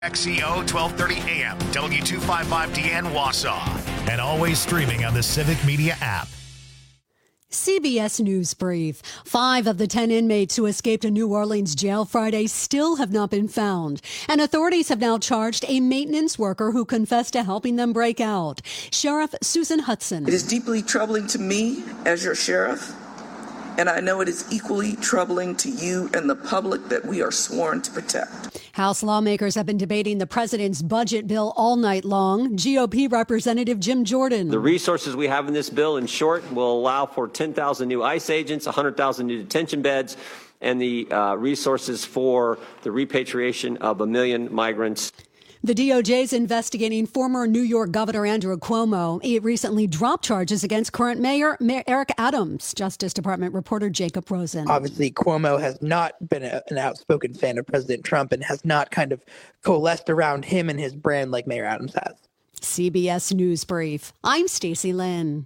XEO 1230 AM, W255DN Wausau, and always streaming on the Civic Media app. CBS News Brief. 5 of the 10 inmates who escaped a New Orleans jail Friday still have not been found, and authorities have now charged a maintenance worker who confessed to helping them break out. Sheriff Susan Hudson. It is deeply troubling to me as your sheriff, and I know it is equally troubling to you and the public that we are sworn to protect. House lawmakers have been debating the president's budget bill all night long. GOP Representative Jim Jordan. The resources we have in this bill, in short, will allow for 10,000 new ICE agents, 100,000 new detention beds, and the resources for the repatriation of 1 million migrants. The DOJ is investigating former New York Governor Andrew Cuomo. It recently dropped charges against current Mayor Eric Adams. Justice Department reporter Jacob Rosen. Obviously, Cuomo has not been an outspoken fan of President Trump and has not kind of coalesced around him and his brand like Mayor Adams has. CBS News Brief. I'm Stacey Lynn.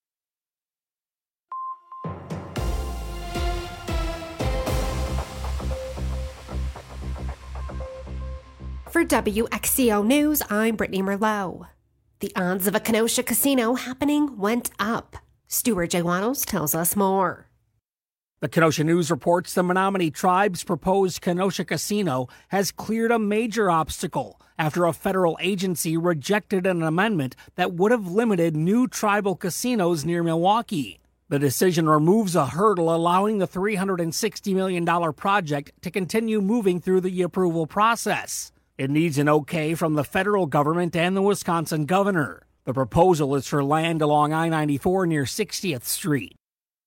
For WXCO News, I'm Brittany Merlot. The odds of a Kenosha casino happening went up. Stuart J. Waddles tells us more. The Kenosha News reports the Menominee Tribe's proposed Kenosha casino has cleared a major obstacle after a federal agency rejected an amendment that would have limited new tribal casinos near Milwaukee. The decision removes a hurdle allowing the $360 million project to continue moving through the approval process. It needs an okay from the federal government and the Wisconsin governor. The proposal is for land along I-94 near 60th Street.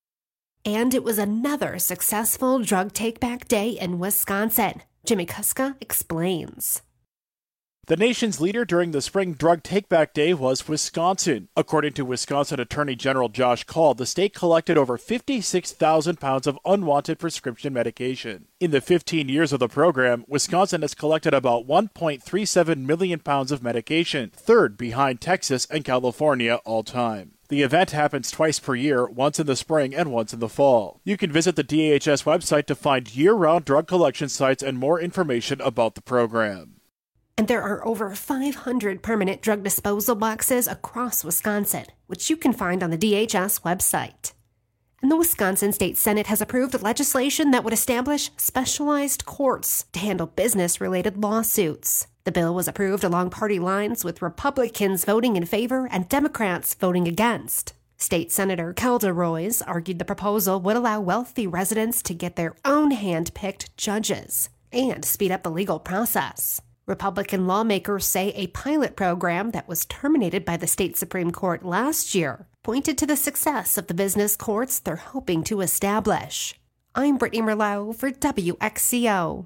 And it was another successful drug take-back day in Wisconsin. Jimmy Kuska explains. The nation's leader during the spring drug take-back day was Wisconsin. According to Wisconsin Attorney General Josh Kaul, the state collected over 56,000 pounds of unwanted prescription medication. In the 15 years of the program, Wisconsin has collected about 1.37 million pounds of medication, third behind Texas and California all time. The event happens twice per year, once in the spring and once in the fall. You can visit the DHS website to find year-round drug collection sites and more information about the program. And there are over 500 permanent drug disposal boxes across Wisconsin, which you can find on the DHS website. And the Wisconsin State Senate has approved legislation that would establish specialized courts to handle business-related lawsuits. The bill was approved along party lines, with Republicans voting in favor and Democrats voting against. State Senator Kelda Roys argued the proposal would allow wealthy residents to get their own hand-picked judges and speed up the legal process. Republican lawmakers say a pilot program that was terminated by the state Supreme Court last year pointed to the success of the business courts they're hoping to establish. I'm Brittany Merlot for WXCO.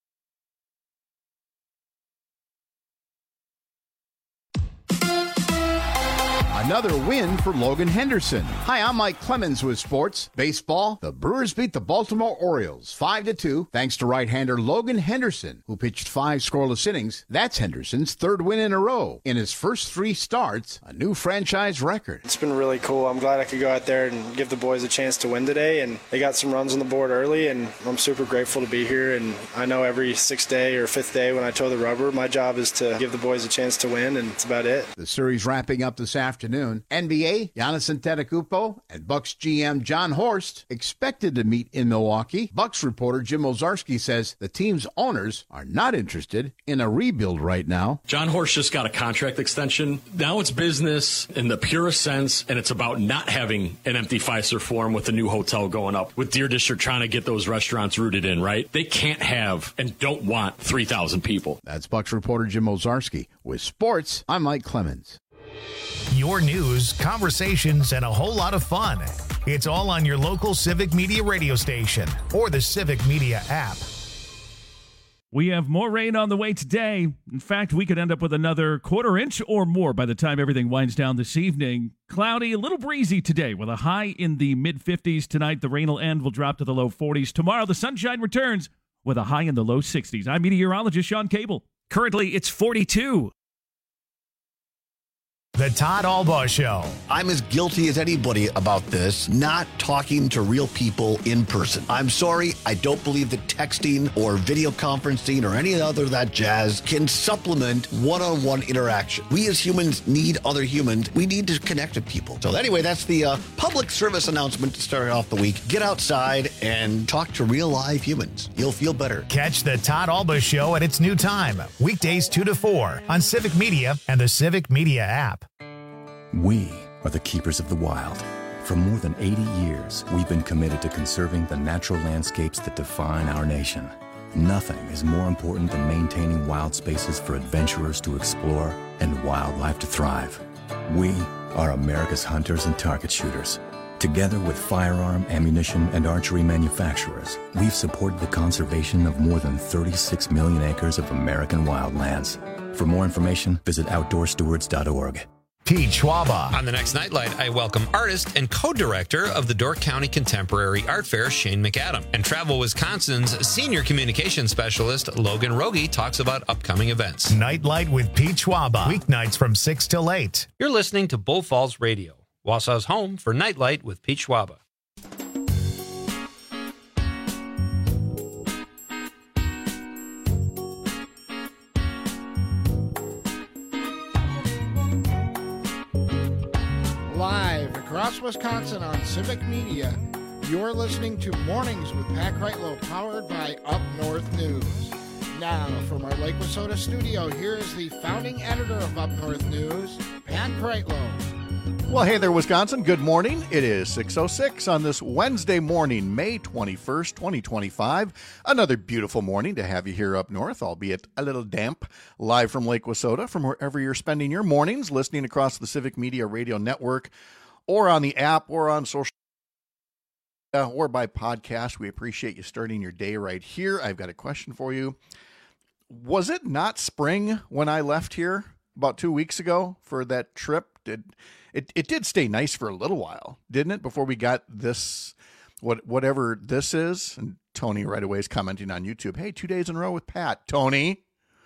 Another win for Logan Henderson. Hi, I'm Mike Clemens with sports. Baseball, the Brewers beat the Baltimore Orioles 5-2 thanks to right-hander Logan Henderson, who pitched 5 scoreless innings. That's Henderson's 3rd win in a row. In his first 3 starts, a new franchise record. It's been really cool. I'm glad I could go out there and give the boys a chance to win today, and they got some runs on the board early, and I'm super grateful to be here. And I know every 6th day or 5th day when I toe the rubber, my job is to give the boys a chance to win, and that's about it. The series wrapping up this afternoon. NBA, Giannis Antetokounmpo and Bucks GM John Horst expected to meet in Milwaukee. Bucks reporter Jim Ozarski says the team's owners are not interested in a rebuild right now. John Horst just got a contract extension. Now it's business in the purest sense, and it's about not having an empty Fiserv Forum with a new hotel going up, with Deer District trying to get those restaurants rooted in, right? They can't have and don't want 3,000 people. That's Bucks reporter Jim Ozarski. With sports, I'm Mike Clemens. Your news, conversations, and a whole lot of fun. It's all on your local Civic Media radio station or the Civic Media app. We have more rain on the way today. In fact, we could end up with another quarter inch or more by the time everything winds down this evening. Cloudy, a little breezy today with a high in the mid-50s. Tonight, the rain will end, will drop to the low 40s. Tomorrow, the sunshine returns with a high in the low 60s. I'm meteorologist Sean Cable. Currently, it's 42. The Todd Albaugh Show. I'm as guilty as anybody about this, not talking to real people in person. I'm sorry, I don't believe that texting or video conferencing or any other of that jazz can supplement one-on-one interaction. We as humans need other humans. We need to connect with people. So anyway, that's the public service announcement to start off the week. Get outside and talk to real live humans. You'll feel better. Catch the Todd Albaugh Show at its new time, weekdays 2 to 4 on Civic Media and the Civic Media app. We are the keepers of the wild. For more than 80 years, we've been committed to conserving the natural landscapes that define our nation. Nothing is more important than maintaining wild spaces for adventurers to explore and wildlife to thrive. We are America's hunters and target shooters. Together with firearm, ammunition, and archery manufacturers, we've supported the conservation of more than 36 million acres of American wildlands. For more information, visit OutdoorStewards.org. Pete Schwaba. On the next Nightlight, I welcome artist and co-director of the Door County Contemporary Art Fair, Shane McAdam. And Travel Wisconsin's senior communications specialist, Logan Rogie, talks about upcoming events. Nightlight with Pete Schwaba. Weeknights from 6 till 8. You're listening to Bull Falls Radio, Wausau's home for Nightlight with Pete Schwaba. Live across Wisconsin on Civic Media, you're listening to Mornings with Pat Kreitlow, powered by Up North News. Now, from our Lake Wissota studio, here is the founding editor of Up North News, Pat Kreitlow. Well, hey there, Wisconsin. Good morning. It is 6:06 on this Wednesday morning, May 21st, 2025. Another beautiful morning to have you here up north, albeit a little damp, live from Lake Wissota, from wherever you're spending your mornings, listening across the Civic Media Radio Network, or on the app, or on social media, or by podcast. We appreciate you starting your day right here. I've got a question for you. Was it not spring when I left here about 2 weeks ago for that trip? It did stay nice for a little while, didn't it? Before we got this, whatever this is. And Tony right away is commenting on YouTube. Hey, 2 days in a row with Pat. Tony,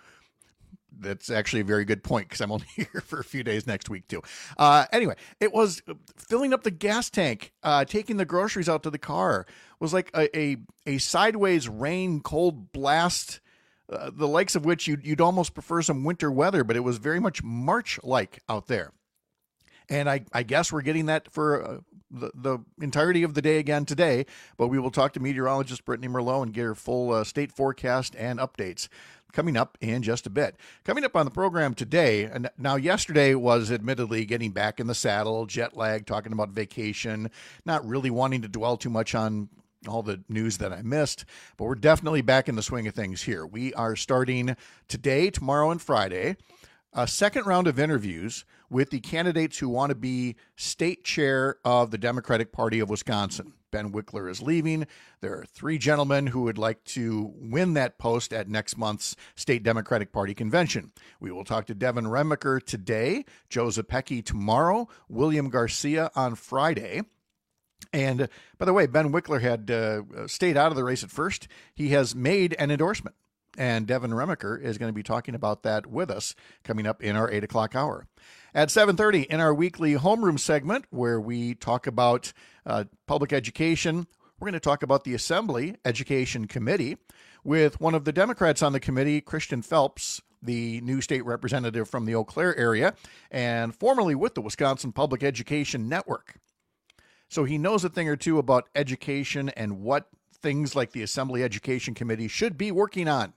that's actually a very good point because I'm only here for a few days next week too. Anyway, it was filling up the gas tank, taking the groceries out to the car. It was like a sideways rain, cold blast, the likes of which you'd almost prefer some winter weather, but it was very much March-like out there. And I guess we're getting that for the entirety of the day again today, but we will talk to meteorologist Brittany Merlot and get her full state forecast and updates coming up in just a bit. Coming up on the program today, and now yesterday was admittedly getting back in the saddle, jet lag, talking about vacation, not really wanting to dwell too much on all the news that I missed, but we're definitely back in the swing of things here. We are starting today, tomorrow, and Friday a second round of interviews with the candidates who want to be state chair of the Democratic Party of Wisconsin. Ben Wickler is leaving. There are three gentlemen who would like to win that post at next month's State Democratic Party convention. We will talk to Devin Remaker today, Joe Zepecki tomorrow, William Garcia on Friday. And by the way, Ben Wickler had stayed out of the race at first. He has made an endorsement. And Devin Remaker is going to be talking about that with us coming up in our 8 o'clock hour. At 7:30 in our weekly homeroom segment, where we talk about public education, we're going to talk about the Assembly Education Committee with one of the Democrats on the committee, Christian Phelps, the new state representative from the Eau Claire area, and formerly with the Wisconsin Public Education Network. So he knows a thing or two about education and what things like the Assembly Education Committee should be working on.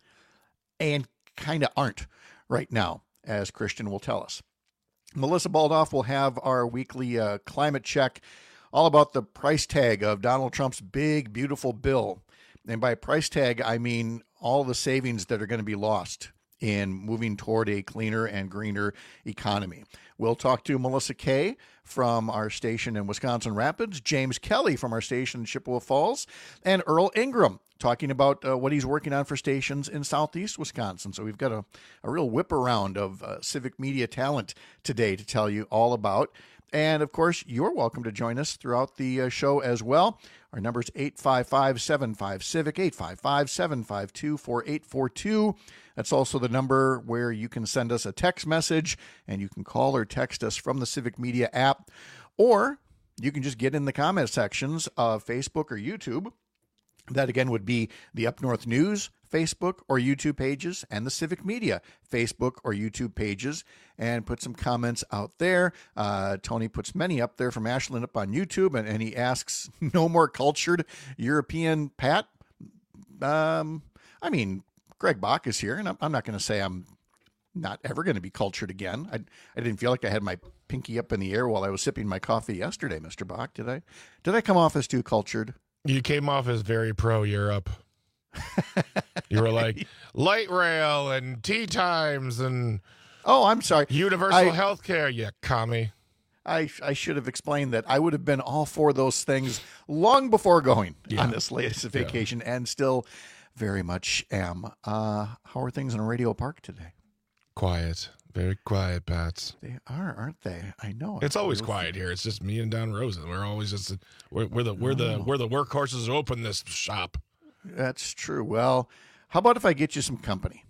And kind of aren't right now, as Christian will tell us. Melissa Baldoff will have our weekly climate check, all about the price tag of Donald Trump's big, beautiful bill. And by price tag, I mean all the savings that are going to be lost in moving toward a cleaner and greener economy. We'll talk to Melissa Kay from our station in Wisconsin Rapids, James Kelly from our station in Chippewa Falls, and Earl Ingram talking about what he's working on for stations in southeast Wisconsin. So we've got a real whip around of civic media talent today to tell you all about. And, of course, you're welcome to join us throughout the show as well. Our number is 855-75-CIVIC, 855-752-4842. That's also the number where you can send us a text message, and you can call or text us from the Civic Media app. Or you can just get in the comment sections of Facebook or YouTube. That, again, would be the Up North News Facebook or YouTube pages and the Civic Media Facebook or YouTube pages, and put some comments out there. Tony puts many up there from Ashland up on YouTube, and he asks, no more cultured European Pat? I mean, Greg Bach is here, and I'm not going to say I'm not ever going to be cultured again. I didn't feel like I had my pinky up in the air while I was sipping my coffee yesterday, Mr. Bach. Did I come off as too cultured? You came off as very pro-Europe. You were like, light rail and tea times and... Oh, I'm sorry. Universal health care, you commie. I should have explained that I would have been all for those things long before going on this latest vacation, and still very much am. How are things in Radio Park today? Quiet. Very quiet, Pats. They are, aren't they? I know. It's always quiet here. It's just me and Don Rosen. We're always just we're the workhorses who open this shop. That's true. Well, how about if I get you some company?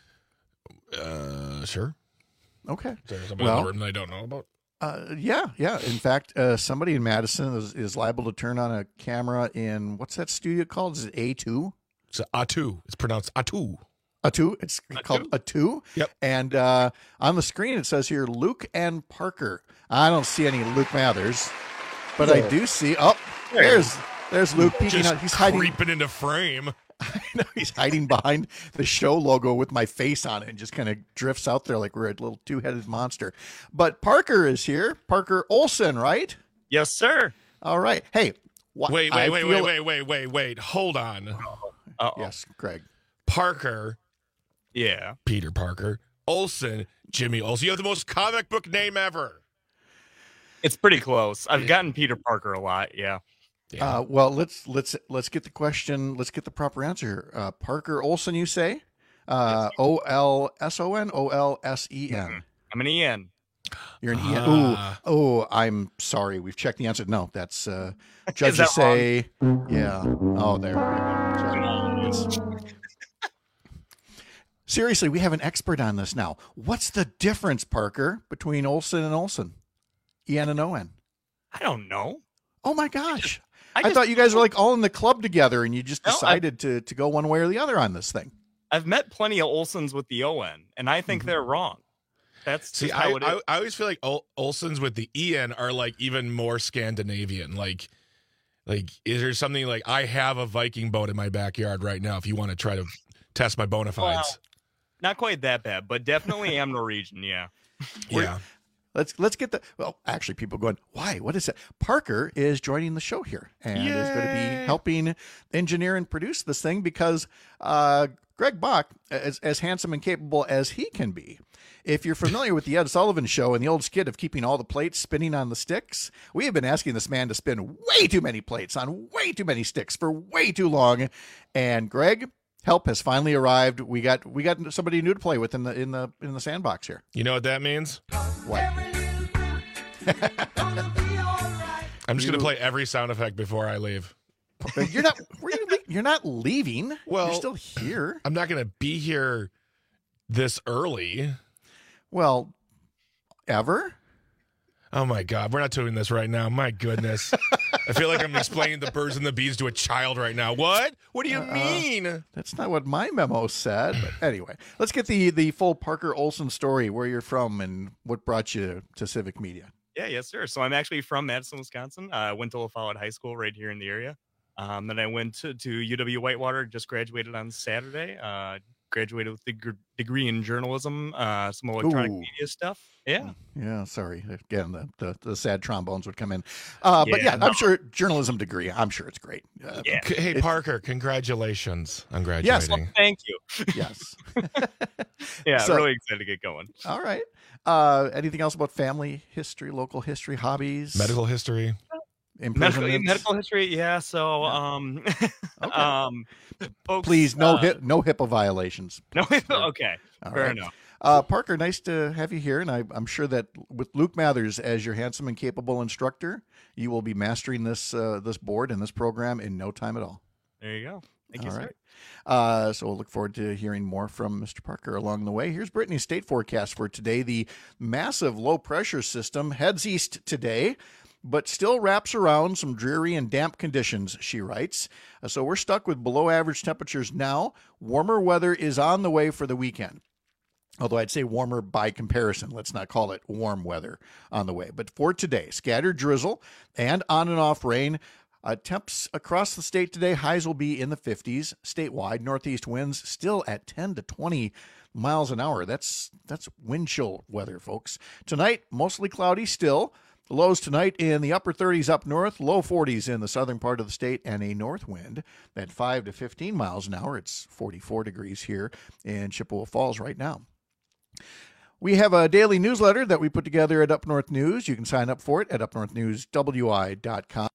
Sure. Okay. There's somebody in the room that I don't know about. Yeah. In fact, somebody in Madison is liable to turn on a camera in, what's that studio called? Is it A2? It's A2. It's pronounced A2. A2. It's called A2. Yep. And on the screen it says here Luke and Parker. I don't see any Luke Mathers, but I do see. Oh, there's Luke peeking out. He's hiding, creeping into frame. I know, he's hiding behind the show logo with my face on it, and just kind of drifts out there like we're a little two-headed monster. But Parker is here. Parker Olson, right? Yes, sir. All right. Hey. Wait. Hold on. Uh-oh. Yes, Greg. Parker. Yeah. Peter Parker. Olson. Jimmy Olson. You have the most comic book name ever. It's pretty close. I've gotten Peter Parker a lot. Yeah. Well, let's get the question. Let's get the proper answer here. Parker Olson, you say? Olson, Olsen. I'm an EN. You're an EN. Oh, I'm sorry. We've checked the answer. No, that's judges say. Wrong? Yeah. Oh, there. Sorry. Seriously, we have an expert on this now. What's the difference, Parker, between Olson and Olson? EN and ON? I don't know. Oh my gosh. I thought you guys were like all in the club together and you just decided to go one way or the other on this thing. I've met plenty of Olsons with the ON, and I think they're wrong. That's how it is. I always feel like Olsons with the EN are like even more Scandinavian. Like, is there something like, I have a Viking boat in my backyard right now if you want to try to test my bona fides? Well, not quite that bad, but definitely am Norwegian, yeah. Yeah. Let's get the, well, actually people going, why? What is it? Parker is joining the show here and is going to be helping engineer and produce this thing because Greg Bach, as handsome and capable as he can be, if you're familiar with the Ed Sullivan Show and the old skit of keeping all the plates spinning on the sticks, we have been asking this man to spin way too many plates on way too many sticks for way too long. And Greg, help has finally arrived. We got somebody new to play with in the sandbox here. You know what that means? What? I'm just going to play every sound effect before I leave. You're not leaving. Well, you're still here. I'm not going to be here this early. Well, ever? Oh my God, we're not doing this right now. My goodness. I feel like I'm explaining the birds and the bees to a child right now. What? What do you mean? That's not what my memo said. But anyway, let's get the full Parker Olson story, where you're from and what brought you to Civic Media. Yeah, yes, sir. So I'm actually from Madison, Wisconsin. I went to La Follette High School right here in the area. Then I went to UW Whitewater, just graduated on Saturday. Graduated with a degree in journalism, some electronic media stuff. Yeah. Yeah, sorry. Again, the sad trombones would come in. I'm sure journalism degree, I'm sure it's great. Hey, Parker, congratulations on graduating. Yes, well, thank you. Yes. Yeah, really excited to get going. All right. Anything else about family history, local history, hobbies? Medical history? imprisonments? Medical history, yeah. So, folks, Please, no HIPAA violations. No HIPAA. Okay, All fair right. enough. Parker, nice to have you here, and I'm sure that with Luke Mathers as your handsome and capable instructor, you will be mastering this board and this program in no time at all. There you go. Thank you, All sir. right. So we'll look forward to hearing more from Mr. Parker along the way. Here's Brittany's state forecast for today. The massive low-pressure system heads east today, but still wraps around some dreary and damp conditions, she writes. So we're stuck with below-average temperatures now. Warmer weather is on the way for the weekend. Although I'd say warmer by comparison. Let's not call it warm weather on the way. But for today, scattered drizzle and on and off rain. Temps across the state today, highs will be in the 50s statewide. Northeast winds still at 10 to 20 miles an hour. That's wind chill weather, folks. Tonight, mostly cloudy still. The lows tonight in the upper 30s up north, low 40s in the southern part of the state, and a north wind at 5 to 15 miles an hour. It's 44 degrees here in Chippewa Falls right now. We have a daily newsletter that we put together at Up North News. You can sign up for it at upnorthnewswi.com.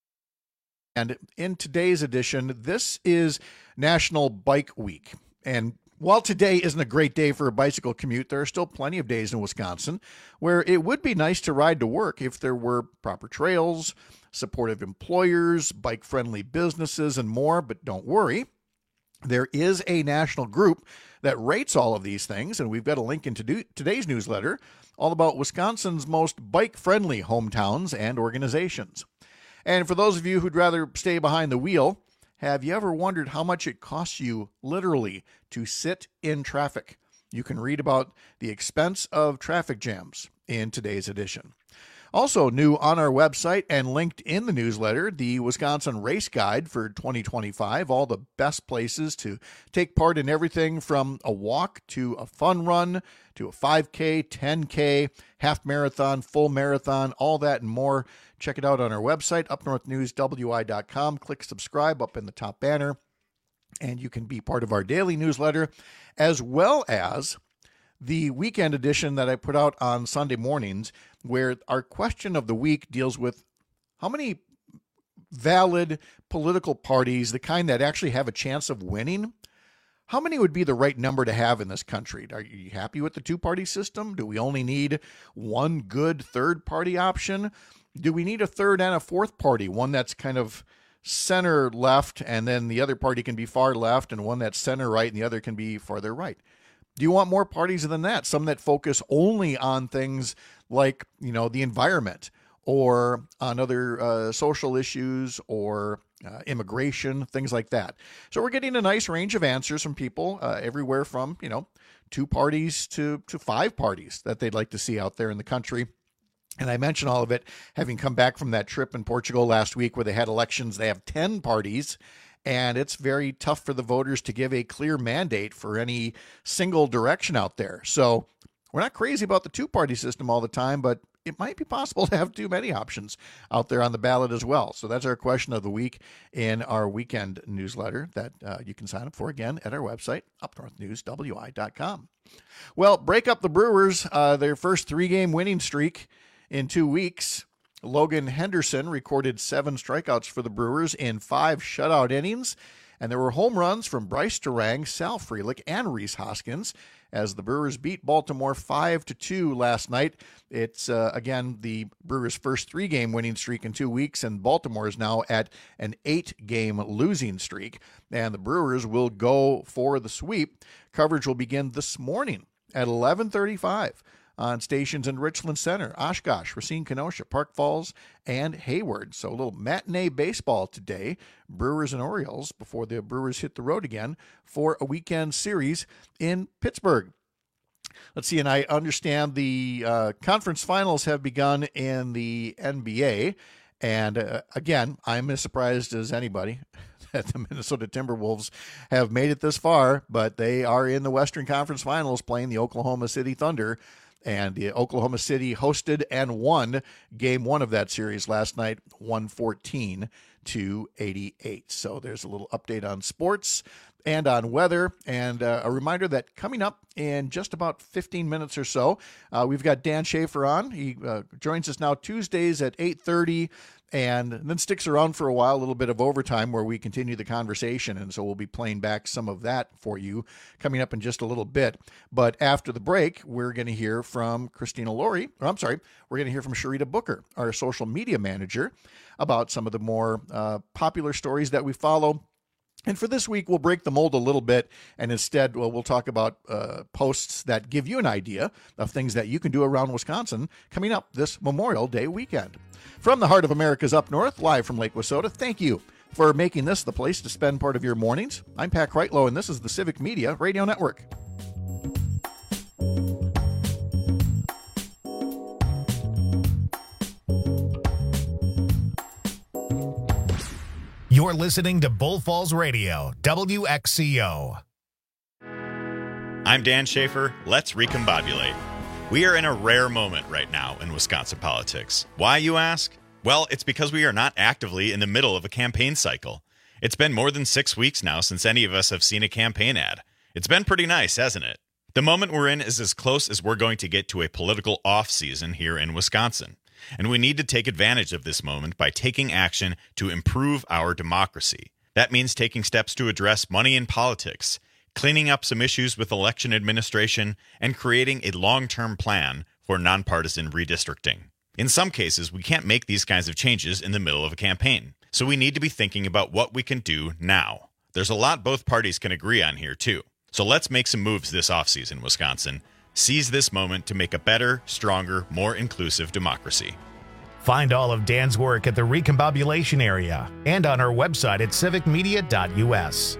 And in today's edition, this is National Bike Week. And while today isn't a great day for a bicycle commute, there are still plenty of days in Wisconsin where it would be nice to ride to work if there were proper trails, supportive employers, bike-friendly businesses, and more. But don't worry, there is a national group that rates all of these things, and we've got a link in today's newsletter all about Wisconsin's most bike-friendly hometowns and organizations. And for those of you who'd rather stay behind the wheel, have you ever wondered how much it costs you literally to sit in traffic? You can read about the expense of traffic jams in today's edition. Also new on our website and linked in the newsletter, the Wisconsin Race Guide for 2025, all the best places to take part in everything from a walk to a fun run to a 5K, 10K, half marathon, full marathon, all that and more. Check it out on our website, upnorthnewswi.com. Click subscribe up in the top banner, and you can be part of our daily newsletter, as well as the weekend edition that I put out on Sunday mornings, where our question of the week deals with how many valid political parties, the kind that actually have a chance of winning, how many would be the right number to have in this country? Are you happy with the two-party system? Do we only need one good third-party option? Do we need a third and a fourth party, one that's kind of center left and then the other party can be far left, and one that's center right and the other can be farther right? Do you want more parties than that? Some that focus only on things like, the environment or on other social issues or immigration, things like that. So we're getting a nice range of answers from people everywhere from, 2 parties to 5 parties that they'd like to see out there in the country. And I mention all of it having come back from that trip in Portugal last week where they had elections. They have 10 parties. And it's very tough for the voters to give a clear mandate for any single direction out there. So we're not crazy about the two-party system all the time, but it might be possible to have too many options out there on the ballot as well. So that's our question of the week in our weekend newsletter that you can sign up for again at our website, upnorthnewswi.com. Well, break up the Brewers, their first 3-game winning streak in 2 weeks. Logan Henderson recorded 7 strikeouts for the Brewers in 5 shutout innings, and there were home runs from Bryce Durang, Sal Frelick, and Rhys Hoskins as the Brewers beat Baltimore 5-2 last night. It's, again, the Brewers' first 3-game winning streak in 2 weeks, and Baltimore is now at an 8-game losing streak, and the Brewers will go for the sweep. Coverage will begin this morning at 11:35. On stations in Richland Center, Oshkosh, Racine, Kenosha, Park Falls, and Hayward. So a little matinee baseball today, Brewers and Orioles, before the Brewers hit the road again for a weekend series in Pittsburgh. Let's see, and I understand the conference finals have begun in the NBA. And again, I'm as surprised as anybody that the Minnesota Timberwolves have made it this far, but they are in the Western Conference Finals playing the Oklahoma City Thunder. And the Oklahoma City hosted and won game 1 of that series last night, 114-88. So there's a little update on sports. and on weather. And a reminder that coming up in just about 15 minutes or so, we've got Dan Schaefer on. He joins us now Tuesdays at 8:30. And then sticks around for a while, a little bit of overtime where we continue the conversation. And so we'll be playing back some of that for you coming up in just a little bit. But after the break, we're going to hear from Christina Laurie. We're going to hear from Sharita Booker, our social media manager, about some of the more popular stories that we follow. And for this week, we'll break the mold a little bit, and instead, we'll talk about posts that give you an idea of things that you can do around Wisconsin coming up this Memorial Day weekend. From the heart of America's Up North, live from Lake Wissota, thank you for making this the place to spend part of your mornings. I'm Pat Kreitlow, and this is the Civic Media Radio Network. You're listening to Bull Falls Radio, WXCO. I'm Dan Schaefer. Let's recombobulate. We are in a rare moment right now in Wisconsin politics. Why, you ask? Well, it's because we are not actively in the middle of a campaign cycle. It's been more than 6 weeks now since any of us have seen a campaign ad. It's been pretty nice, hasn't it? The moment we're in is as close as we're going to get to a political off-season here in Wisconsin. And we need to take advantage of this moment by taking action to improve our democracy. That means taking steps to address money in politics, cleaning up some issues with election administration, and creating a long-term plan for nonpartisan redistricting. In some cases, we can't make these kinds of changes in the middle of a campaign, so we need to be thinking about what we can do now. There's a lot both parties can agree on here, too. So let's make some moves this offseason, Wisconsin. Seize this moment to make a better, stronger, more inclusive democracy. Find all of Dan's work at the Recombobulation area and on our website at civicmedia.us.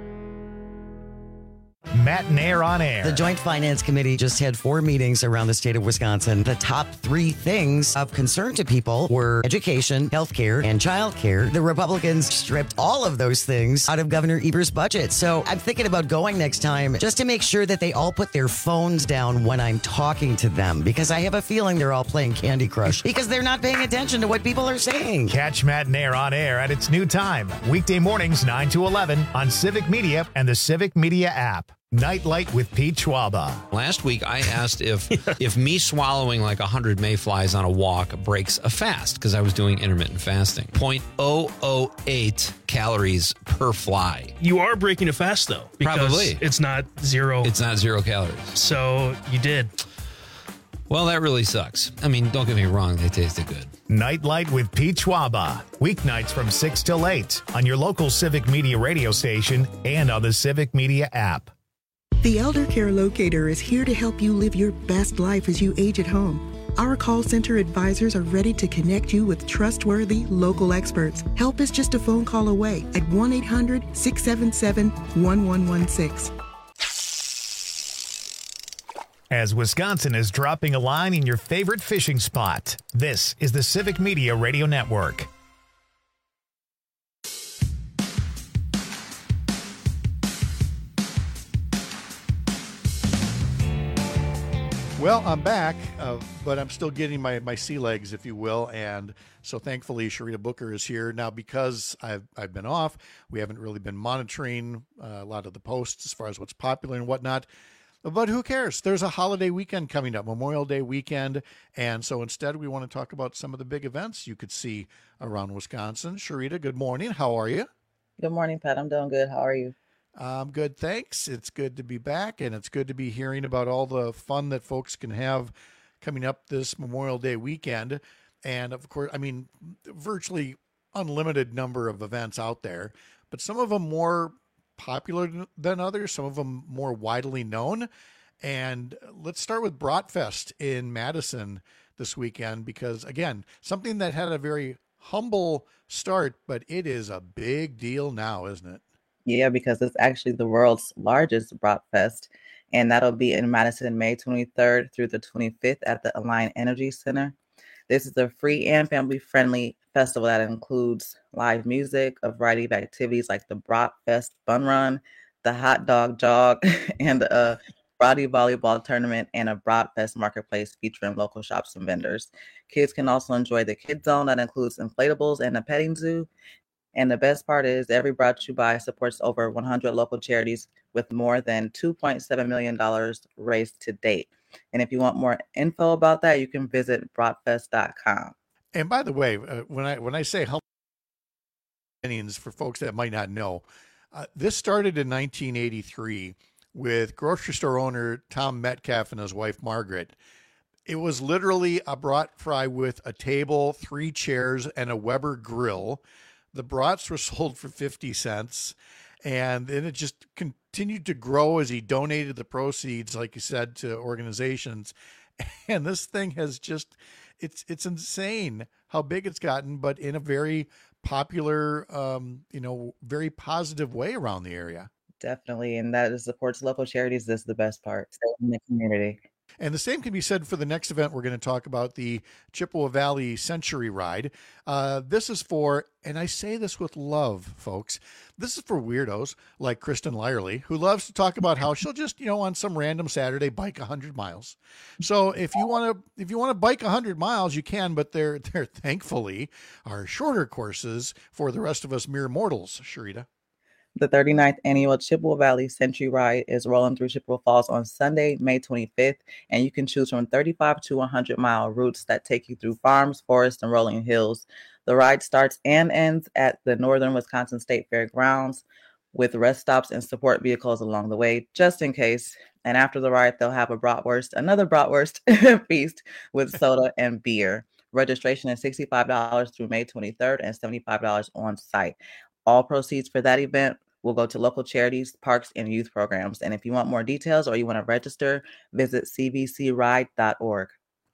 Matt and Air on Air. The Joint Finance Committee just had 4 meetings around the state of Wisconsin. The top 3 things of concern to people were education, healthcare, and childcare. The Republicans stripped all of those things out of Governor Evers' budget. So I'm thinking about going next time just to make sure that they all put their phones down when I'm talking to them, because I have a feeling they're all playing Candy Crush because they're not paying attention to what people are saying. Catch Matt and Air on Air at its new time, weekday mornings 9 to 11 on Civic Media and the Civic Media app. Nightlight with Pete Schwaba. Last week, I asked if me swallowing like 100 mayflies on a walk breaks a fast, because I was doing intermittent fasting. 0.008 calories per fly. You are breaking a fast, though. Because Probably. it's not zero. It's not 0 calories. So you did. Well, that really sucks. I mean, don't get me wrong. They tasted good. Nightlight with Pete Schwaba. Weeknights from 6 till 8 on your local Civic Media radio station and on the Civic Media app. The Elder Care Locator is here to help you live your best life as you age at home. Our call center advisors are ready to connect you with trustworthy local experts. Help is just a phone call away at 1-800-677-1116. As Wisconsin is dropping a line in your favorite fishing spot, this is the Civic Media Radio Network. Well, I'm back, but I'm still getting my sea legs, if you will, and so thankfully Sharita Booker is here. Now, because I've been off, we haven't really been monitoring a lot of the posts as far as what's popular and whatnot, but who cares? There's a holiday weekend coming up, Memorial Day weekend, and so instead we want to talk about some of the big events you could see around Wisconsin. Sharita, good morning. How are you? Good morning, Pat. I'm doing good. How are you? Good, thanks. It's good to be back, and it's good to be hearing about all the fun that folks can have coming up this Memorial Day weekend. And of course, I mean, virtually unlimited number of events out there, but some of them more popular than others, some of them more widely known. And let's start with Bratfest in Madison this weekend, because again, something that had a very humble start, but it is a big deal now, isn't it? Yeah, because it's actually the world's largest Bratfest, and that'll be in Madison, May 23rd through the 25th at the Alliant Energy Center. This is a free and family-friendly festival that includes live music, a variety of activities like the Bratfest Fun Run, the Hot Dog Jog, and a Bratty Volleyball Tournament, and a Bratfest Marketplace featuring local shops and vendors. Kids can also enjoy the Kid Zone that includes inflatables and a petting zoo. And the best part is every Brought You By supports over 100 local charities with more than $2.7 million raised to date. And if you want more info about that, you can visit broughtfest.com. And by the way, when I say help for folks that might not know, this started in 1983 with grocery store owner Tom Metcalf and his wife Margaret. It was literally a brat fry with a table, 3 chairs, and a Weber grill. The brats were sold for 50 cents, and then it just continued to grow as he donated the proceeds, like you said, to organizations. And this thing has just, it's insane how big it's gotten, but in a very popular, very positive way around the area. Definitely, and that supports local charities. This is the best part. Stay in the community. And the same can be said for the next event we're going to talk about, the Chippewa Valley Century Ride. This is for, and I say this with love, folks, this is for weirdos like Kristen Lyerly, who loves to talk about how she'll just, on some random Saturday bike 100 miles. So if you want to bike 100 miles, you can, but there thankfully are shorter courses for the rest of us mere mortals, Sharita. The 39th annual Chippewa Valley Century Ride is rolling through Chippewa Falls on Sunday, May 25th, and you can choose from 35 to 100-mile routes that take you through farms, forests, and rolling hills. The ride starts and ends at the Northern Wisconsin State Fairgrounds with rest stops and support vehicles along the way, just in case. And after the ride, they'll have another bratwurst feast with soda and beer. Registration is $65 through May 23rd and $75 on site. All proceeds for that event will go to local charities, parks, and youth programs. And if you want more details or you want to register, visit cvcride.org.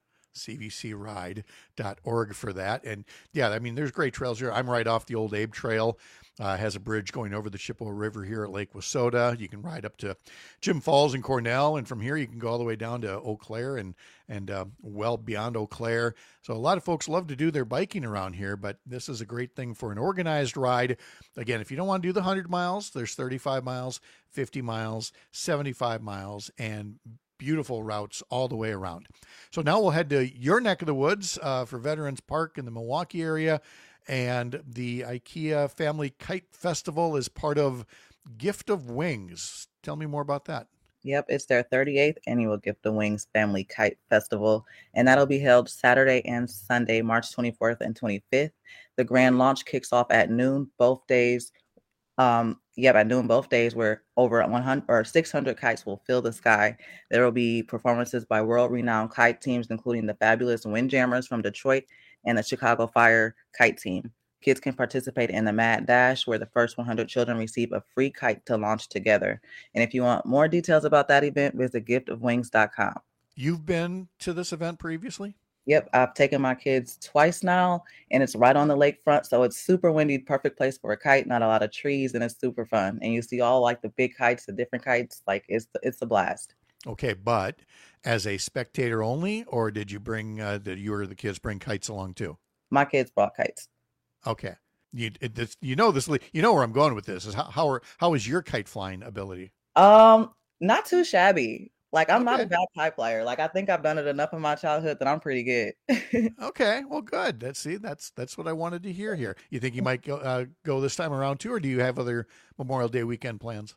cvcride.org for that. And yeah, I mean, there's great trails here. I'm right off the old Abe Trail. Has a bridge going over the Chippewa River here at Lake Wissota. You can ride up to Jim Falls and Cornell, and from here you can go all the way down to Eau Claire and well beyond Eau Claire. So a lot of folks love to do their biking around here, but this is a great thing for an organized ride. Again, if you don't want to do the 100 miles, there's 35 miles, 50 miles, 75 miles, and beautiful routes all the way around. So now we'll head to your neck of the woods for Veterans Park in the Milwaukee area. And the IKEA Family Kite Festival is part of Gift of Wings. Tell me more about that. Yep, it's their 38th annual Gift of Wings Family Kite Festival, and that'll be held Saturday and Sunday, March 24th and 25th. The grand launch kicks off at noon both days. At noon both days, where over 100 or 600 kites will fill the sky. There will be performances by world-renowned kite teams, including the fabulous Windjammers from Detroit and the Chicago Fire kite team. Kids can participate in the Mad Dash, where the first 100 children receive a free kite to launch together. And if you want more details about that event, visit giftofwings.com. You've been to this event previously? Yep, I've taken my kids twice now, and it's right on the lakefront, so it's super windy, perfect place for a kite, not a lot of trees, and it's super fun. And you see all like the big kites, the different kites, like it's a blast. Okay, but as a spectator only, or did you bring, did you or the kids bring kites along too? My kids brought kites. Okay. You know where I'm going with this is how is your kite flying ability? Not too shabby. Like I'm not a bad kite flyer. Like I think I've done it enough in my childhood that I'm pretty good. Okay, well, good. That's what I wanted to hear here. You think you might go this time around too, or do you have other Memorial Day weekend plans?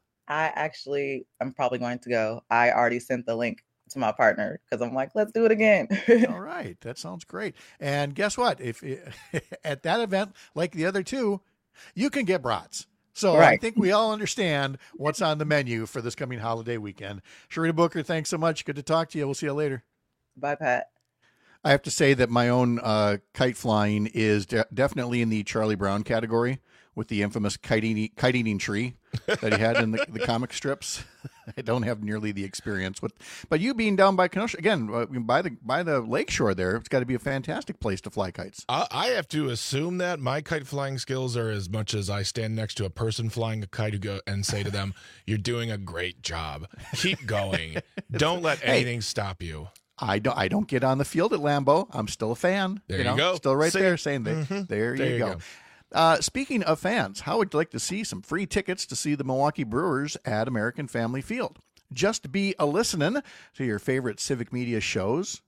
I'm probably going to go. I already sent the link to my partner because I'm like, let's do it again. All right, that sounds great. And guess what? If at that event, like the other two, you can get brats. So right. I think we all understand what's on the menu for this coming holiday weekend. Sharita Booker, thanks so much. Good to talk to you. We'll see you later. Bye, Pat. I have to say that my own kite flying is definitely in the Charlie Brown category with the infamous kite eating tree that he had in the comic strips. I don't have nearly the experience but you being down by Kenosha again, by the lakeshore there, it's got to be a fantastic place to fly kites. I have to assume that my kite flying skills are as much as I stand next to a person flying a kite and say to them, "You're doing a great job. Keep going. Don't let anything stop you." I don't get on the field at Lambeau. I'm still a fan. There you go. Still right there saying that. Mm-hmm. There you go. Speaking of fans, how would you like to see some free tickets to see the Milwaukee Brewers at American Family Field? Just be a listening to your favorite Civic Media shows. Well,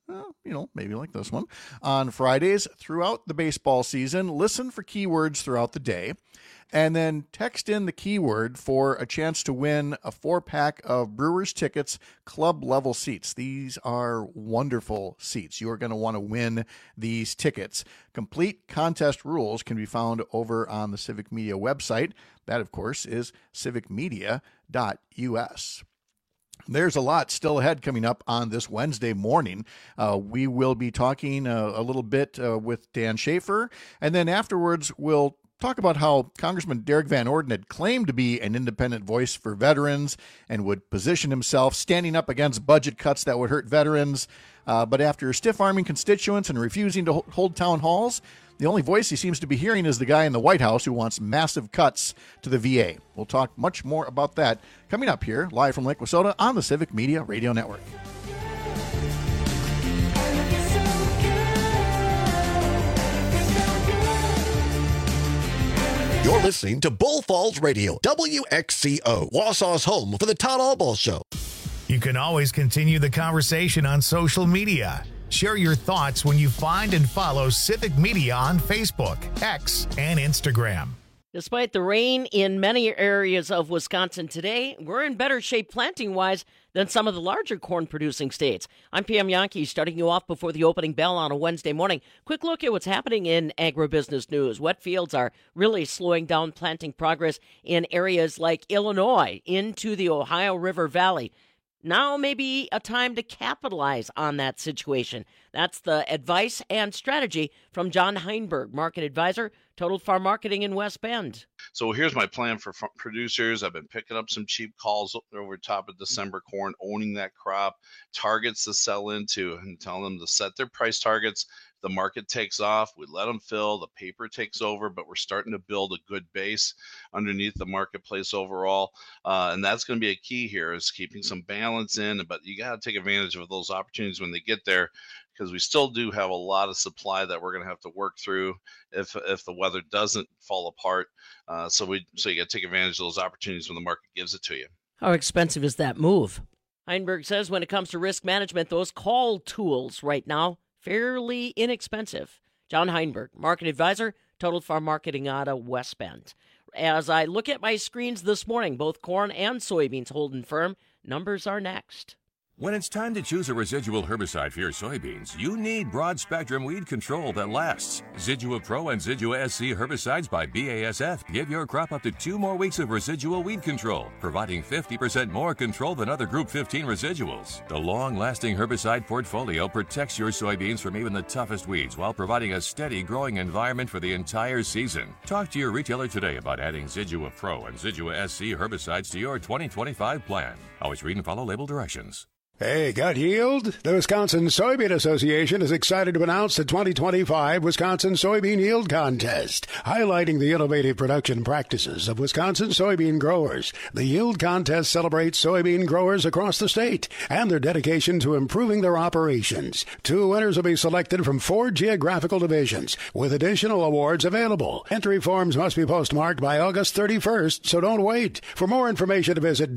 maybe like this one. On Fridays throughout the baseball season, listen for keywords throughout the day, and then text in the keyword for a chance to win a 4-pack of Brewers Tickets club level seats. These are wonderful seats. You are going to want to win these tickets. Complete contest rules can be found over on the Civic Media website. That, of course, is civicmedia.us. There's a lot still ahead coming up on this Wednesday morning. We will be talking a little bit with Dan Schaefer, and then afterwards we'll talk about how Congressman Derek Van Orden had claimed to be an independent voice for veterans and would position himself standing up against budget cuts that would hurt veterans. But after stiff-arming constituents and refusing to hold town halls, the only voice he seems to be hearing is the guy in the White House who wants massive cuts to the VA. We'll talk much more about that coming up here, live from Lake Wissota on the Civic Media Radio Network. You're listening to Bull Falls Radio, WXCO, Wausau's home for the Todd Albaugh Show. You can always continue the conversation on social media. Share your thoughts when you find and follow Civic Media on Facebook, X, and Instagram. Despite the rain in many areas of Wisconsin today, we're in better shape planting-wise than some of the larger corn-producing states. I'm Pam Yankee, starting you off before the opening bell on a Wednesday morning. Quick look at what's happening in agribusiness news. Wet fields are really slowing down planting progress in areas like Illinois into the Ohio River Valley. Now may be a time to capitalize on that situation. That's the advice and strategy from John Heinberg, market advisor, Total Farm Marketing in West Bend. So here's my plan for producers. I've been picking up some cheap calls over top of December corn, owning that crop, targets to sell into, and telling them to set their price targets. The market takes off, we let them fill, the paper takes over, but we're starting to build a good base underneath the marketplace overall. And that's going to be a key here, is keeping some balance in, but you got to take advantage of those opportunities when they get there, because we still do have a lot of supply that we're going to have to work through if the weather doesn't fall apart. So you got to take advantage of those opportunities when the market gives it to you. How expensive is that move? Heinberg says when it comes to risk management, those call tools right now, fairly inexpensive. John Heinberg, market advisor, Total Farm Marketing out of West Bend. As I look at my screens this morning, both corn and soybeans holding firm. Numbers are next. When it's time to choose a residual herbicide for your soybeans, you need broad-spectrum weed control that lasts. Zidua Pro and Zidua SC herbicides by BASF give your crop up to 2 more weeks of residual weed control, providing 50% more control than other Group 15 residuals. The long-lasting herbicide portfolio protects your soybeans from even the toughest weeds while providing a steady growing environment for the entire season. Talk to your retailer today about adding Zidua Pro and Zidua SC herbicides to your 2025 plan. Always read and follow label directions. Hey, got yield? The Wisconsin Soybean Association is excited to announce the 2025 Wisconsin Soybean Yield Contest, highlighting the innovative production practices of Wisconsin soybean growers. The Yield Contest celebrates soybean growers across the state and their dedication to improving their operations. 2 winners will be selected from 4 geographical divisions, with additional awards available. Entry forms must be postmarked by August 31st, so don't wait. For more information, visit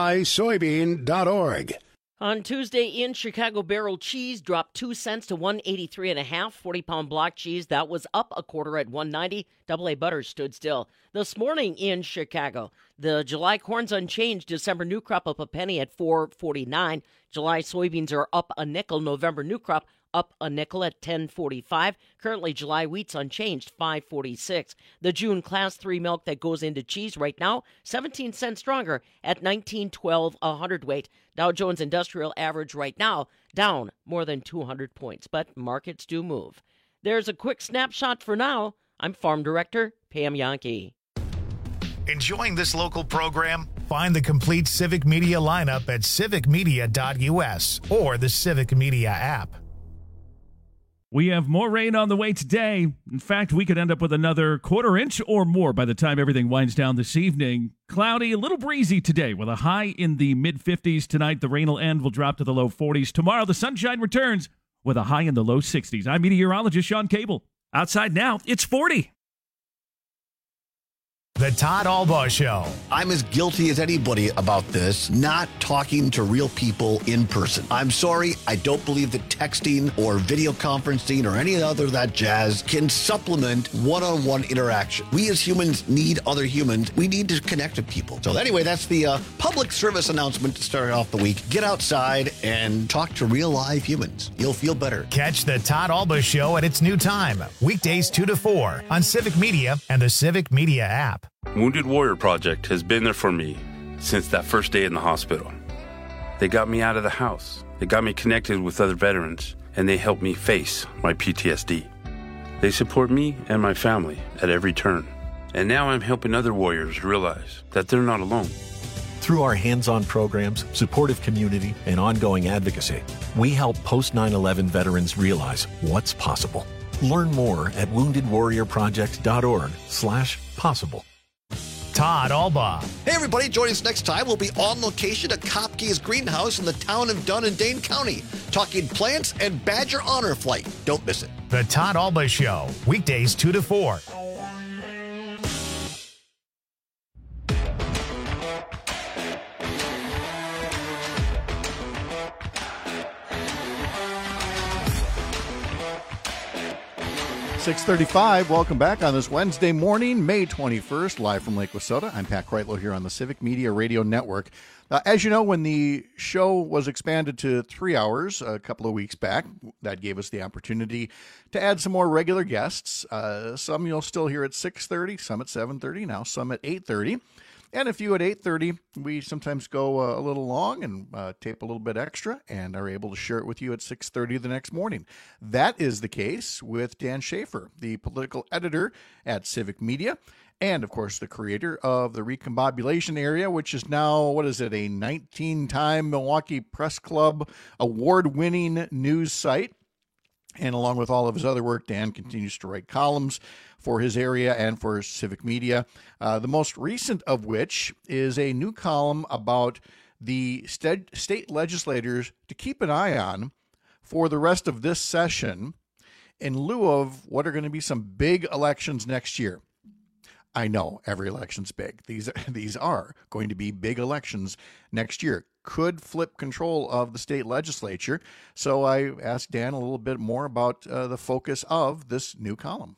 wisoybean.org. On Tuesday in Chicago, barrel cheese dropped 2 cents to 183.5. 40-pound block cheese, that was up a quarter at 190. AA butter stood still. This morning in Chicago, the July corn's unchanged. December new crop up a penny at 4.49. July soybeans are up a nickel. November new crop up a nickel at 10.45. Currently, July wheat's unchanged, 5.46. The June Class 3 milk that goes into cheese right now, 17 cents stronger at 19.12 a hundredweight. Dow Jones Industrial Average right now down more than 200 points, but markets do move. There's a quick snapshot for now. I'm Farm Director Pam Yankee. Enjoying this local program? Find the complete Civic Media lineup at civicmedia.us or the Civic Media app. We have more rain on the way today. In fact, we could end up with another quarter inch or more by the time everything winds down this evening. Cloudy, a little breezy today with a high in the mid-50s. Tonight, the rain will end, will drop to the low 40s. Tomorrow, the sunshine returns with a high in the low 60s. I'm meteorologist Sean Cable. Outside now, it's 40. The Todd Albaugh Show. I'm as guilty as anybody about this, not talking to real people in person. I'm sorry, I don't believe that texting or video conferencing or any other of that jazz can supplement one-on-one interaction. We as humans need other humans. We need to connect with people. So anyway, that's the public service announcement to start off the week. Get outside and talk to real live humans. You'll feel better. Catch the Todd Albaugh Show at its new time, weekdays 2 to 4 on Civic Media and the Civic Media app. Wounded Warrior Project has been there for me since that first day in the hospital. They got me out of the house. They got me connected with other veterans, and they helped me face my PTSD. They support me and my family at every turn. And now I'm helping other warriors realize that they're not alone. Through our hands-on programs, supportive community, and ongoing advocacy, we help post 9/11 veterans realize what's possible. Learn more at woundedwarriorproject.org/possible. Todd Albaugh. Hey everybody, join us next time. We'll be on location at Kopke's Greenhouse in the town of Dunn in Dane County, talking plants and Badger Honor Flight. Don't miss it. The Todd Albaugh Show, weekdays 2 to 4. .635, welcome back on this Wednesday morning, May 21st, live from Lake Wissota. I'm Pat Kreitlow here on the Civic Media Radio Network. As you know, when the show was expanded to 3 hours a couple of weeks back, that gave us the opportunity to add some more regular guests. Some you'll still hear at 6:30, some at 7:30, now some at 8:30. And a few at 8:30. We sometimes go a little long and tape a little bit extra and are able to share it with you at 6:30 the next morning. That is the case with Dan Schaefer, the political editor at Civic Media, and, of course, the creator of the Recombobulation Area, which is now, a 19-time Milwaukee Press Club award-winning news site. And along with all of his other work, Dan continues to write columns for his area and for Civic Media, the most recent of which is a new column about the state legislators to keep an eye on for the rest of this session in lieu of what are going to be some big elections next year. I know every election's big. These are going to be big elections next year. Could flip control of the state legislature. So I asked Dan a little bit more about the focus of this new column.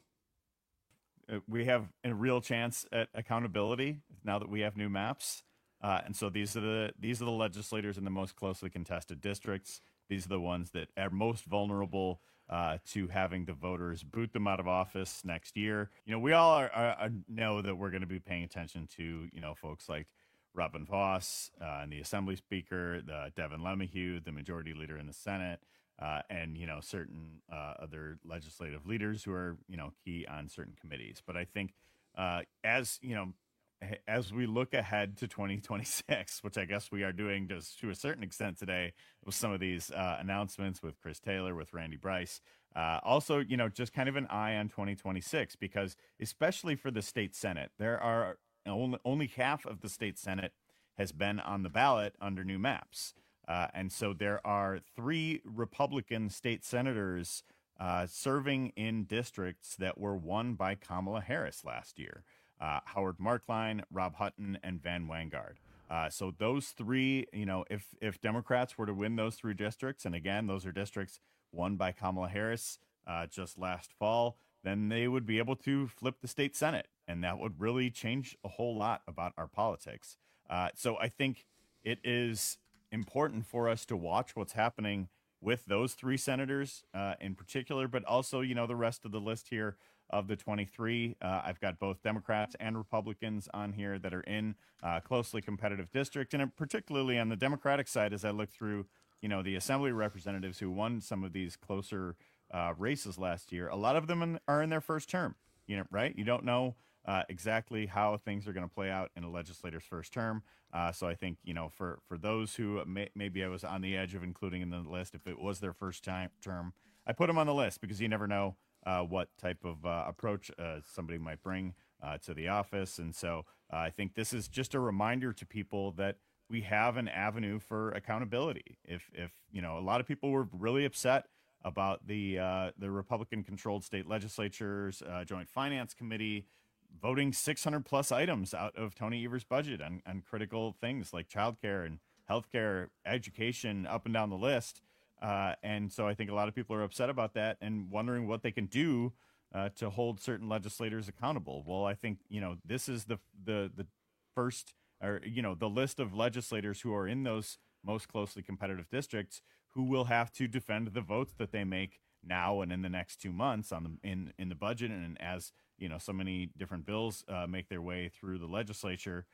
We have a real chance at accountability now that we have new maps. And so these are the legislators in the most closely contested districts. These are the ones that are most vulnerable to having the voters boot them out of office next year. We all know that we're going to be paying attention to, folks like Robin Vos and the Assembly Speaker, Devin LeMahieu, the Majority Leader in the Senate, and, certain other legislative leaders who are, key on certain committees. But I think as we look ahead to 2026, which I guess we are doing just to a certain extent today with some of these announcements with Chris Taylor, with Randy Bryce, also, just kind of an eye on 2026, because especially for the state Senate, there are only half of the state Senate has been on the ballot under new maps. And so there are 3 Republican state senators serving in districts that were won by Kamala Harris last year. Howard Markline, Rob Hutton, and Van Wangard. So those 3, if Democrats were to win those 3 districts, and again, those are districts won by Kamala Harris just last fall, then they would be able to flip the state Senate, and that would really change a whole lot about our politics. So I think it is important for us to watch what's happening with those 3 senators in particular, but also, the rest of the list here of the 23. I've got both Democrats and Republicans on here that are in closely competitive districts, and particularly on the Democratic side, as I look through, the Assembly representatives who won some of these closer races last year, a lot of them are in their first term, right? You don't know exactly how things are going to play out in a legislator's first term. So I think, for those who maybe I was on the edge of including in the list, if it was their first term, I put them on the list because you never know what type of approach somebody might bring to the office. And so I think this is just a reminder to people that we have an avenue for accountability. If a lot of people were really upset about the Republican-controlled state legislatures, Joint Finance Committee, voting 600 plus items out of Tony Evers' budget on critical things like childcare and healthcare, education, up and down the list. And so I think a lot of people are upset about that and wondering what they can do to hold certain legislators accountable. Well, I think, this is the first, or, the list of legislators who are in those most closely competitive districts who will have to defend the votes that they make now and in the next 2 months in the budget. And as, so many different bills make their way through the legislature,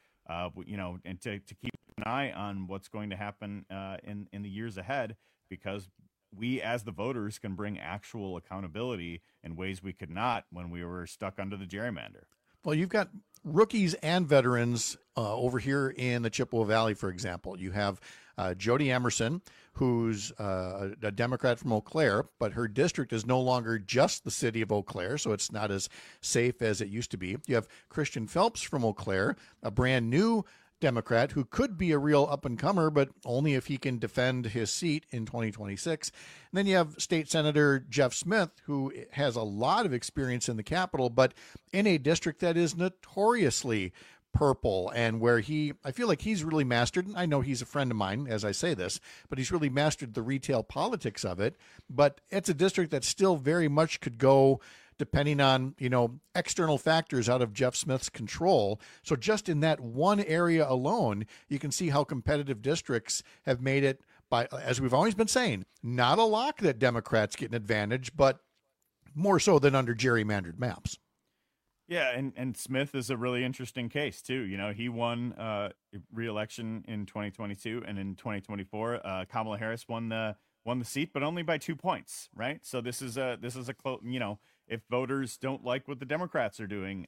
and to keep an eye on what's going to happen in the years ahead, because we as the voters can bring actual accountability in ways we could not when we were stuck under the gerrymander. Well, you've got rookies and veterans over here in the Chippewa Valley, for example. You have Jody Emerson, who's a Democrat from Eau Claire, but her district is no longer just the city of Eau Claire, so it's not as safe as it used to be. You have Christian Phelps from Eau Claire, a brand new Democrat who could be a real up-and-comer, but only if he can defend his seat in 2026. And then you have State Senator Jeff Smith, who has a lot of experience in the Capitol, but in a district that is notoriously purple, and where I feel like he's really mastered, and I know he's a friend of mine as I say this, but he's really mastered the retail politics of it. But it's a district that still very much could go depending on, external factors out of Jeff Smith's control. So just in that one area alone, you can see how competitive districts have made it by, as we've always been saying, not a lock that Democrats get an advantage, but more so than under gerrymandered maps. Yeah, and Smith is a really interesting case too. He won re-election in 2022, and in 2024, Kamala Harris won the seat, but only by 2 points, right? So this is a close. If voters don't like what the Democrats are doing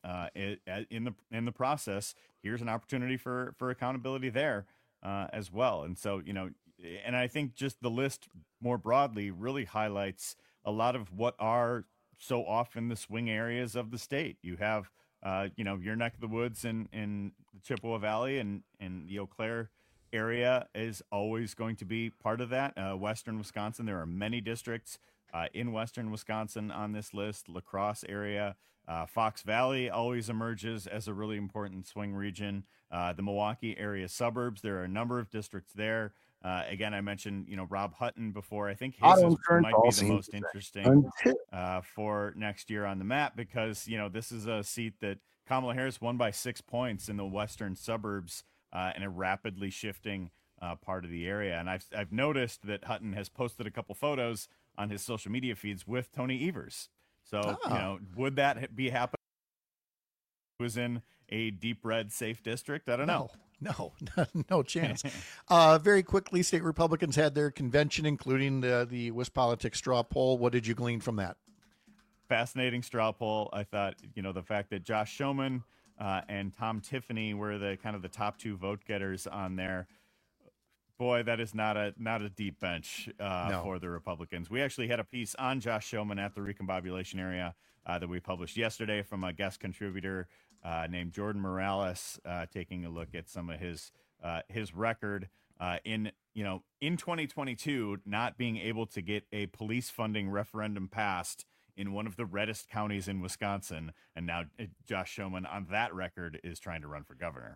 in the process, here's an opportunity for accountability there as well. And so and I think just the list more broadly really highlights a lot of what are so often the swing areas of the state. You have, your neck of the woods in the Chippewa Valley and the Eau Claire area is always going to be part of that. Western Wisconsin, there are many districts in Western Wisconsin on this list. La Crosse area, Fox Valley always emerges as a really important swing region. The Milwaukee area suburbs, there are a number of districts there. Again, I mentioned, Rob Hutton before. I think his might be the most interesting for next year on the map, because, this is a seat that Kamala Harris won by 6 points in the western suburbs in a rapidly shifting part of the area. And I've noticed that Hutton has posted a couple photos on his social media feeds with Tony Evers. So, would that be happening? Was in a deep red safe district? I don't know. No chance. Very quickly, state Republicans had their convention, including the WisPolitics straw poll. What did you glean from that? Fascinating straw poll. I thought, the fact that Josh Schoeman and Tom Tiffany were the kind of the top two vote getters on there. Boy, that is not a deep bench for the Republicans. We actually had a piece on Josh Schoeman at the Recombobulation area that we published yesterday from a guest contributor named Jordan Morales, taking a look at some of his record in 2022, not being able to get a police funding referendum passed in one of the reddest counties in Wisconsin, and now Josh Schoeman on that record is trying to run for governor.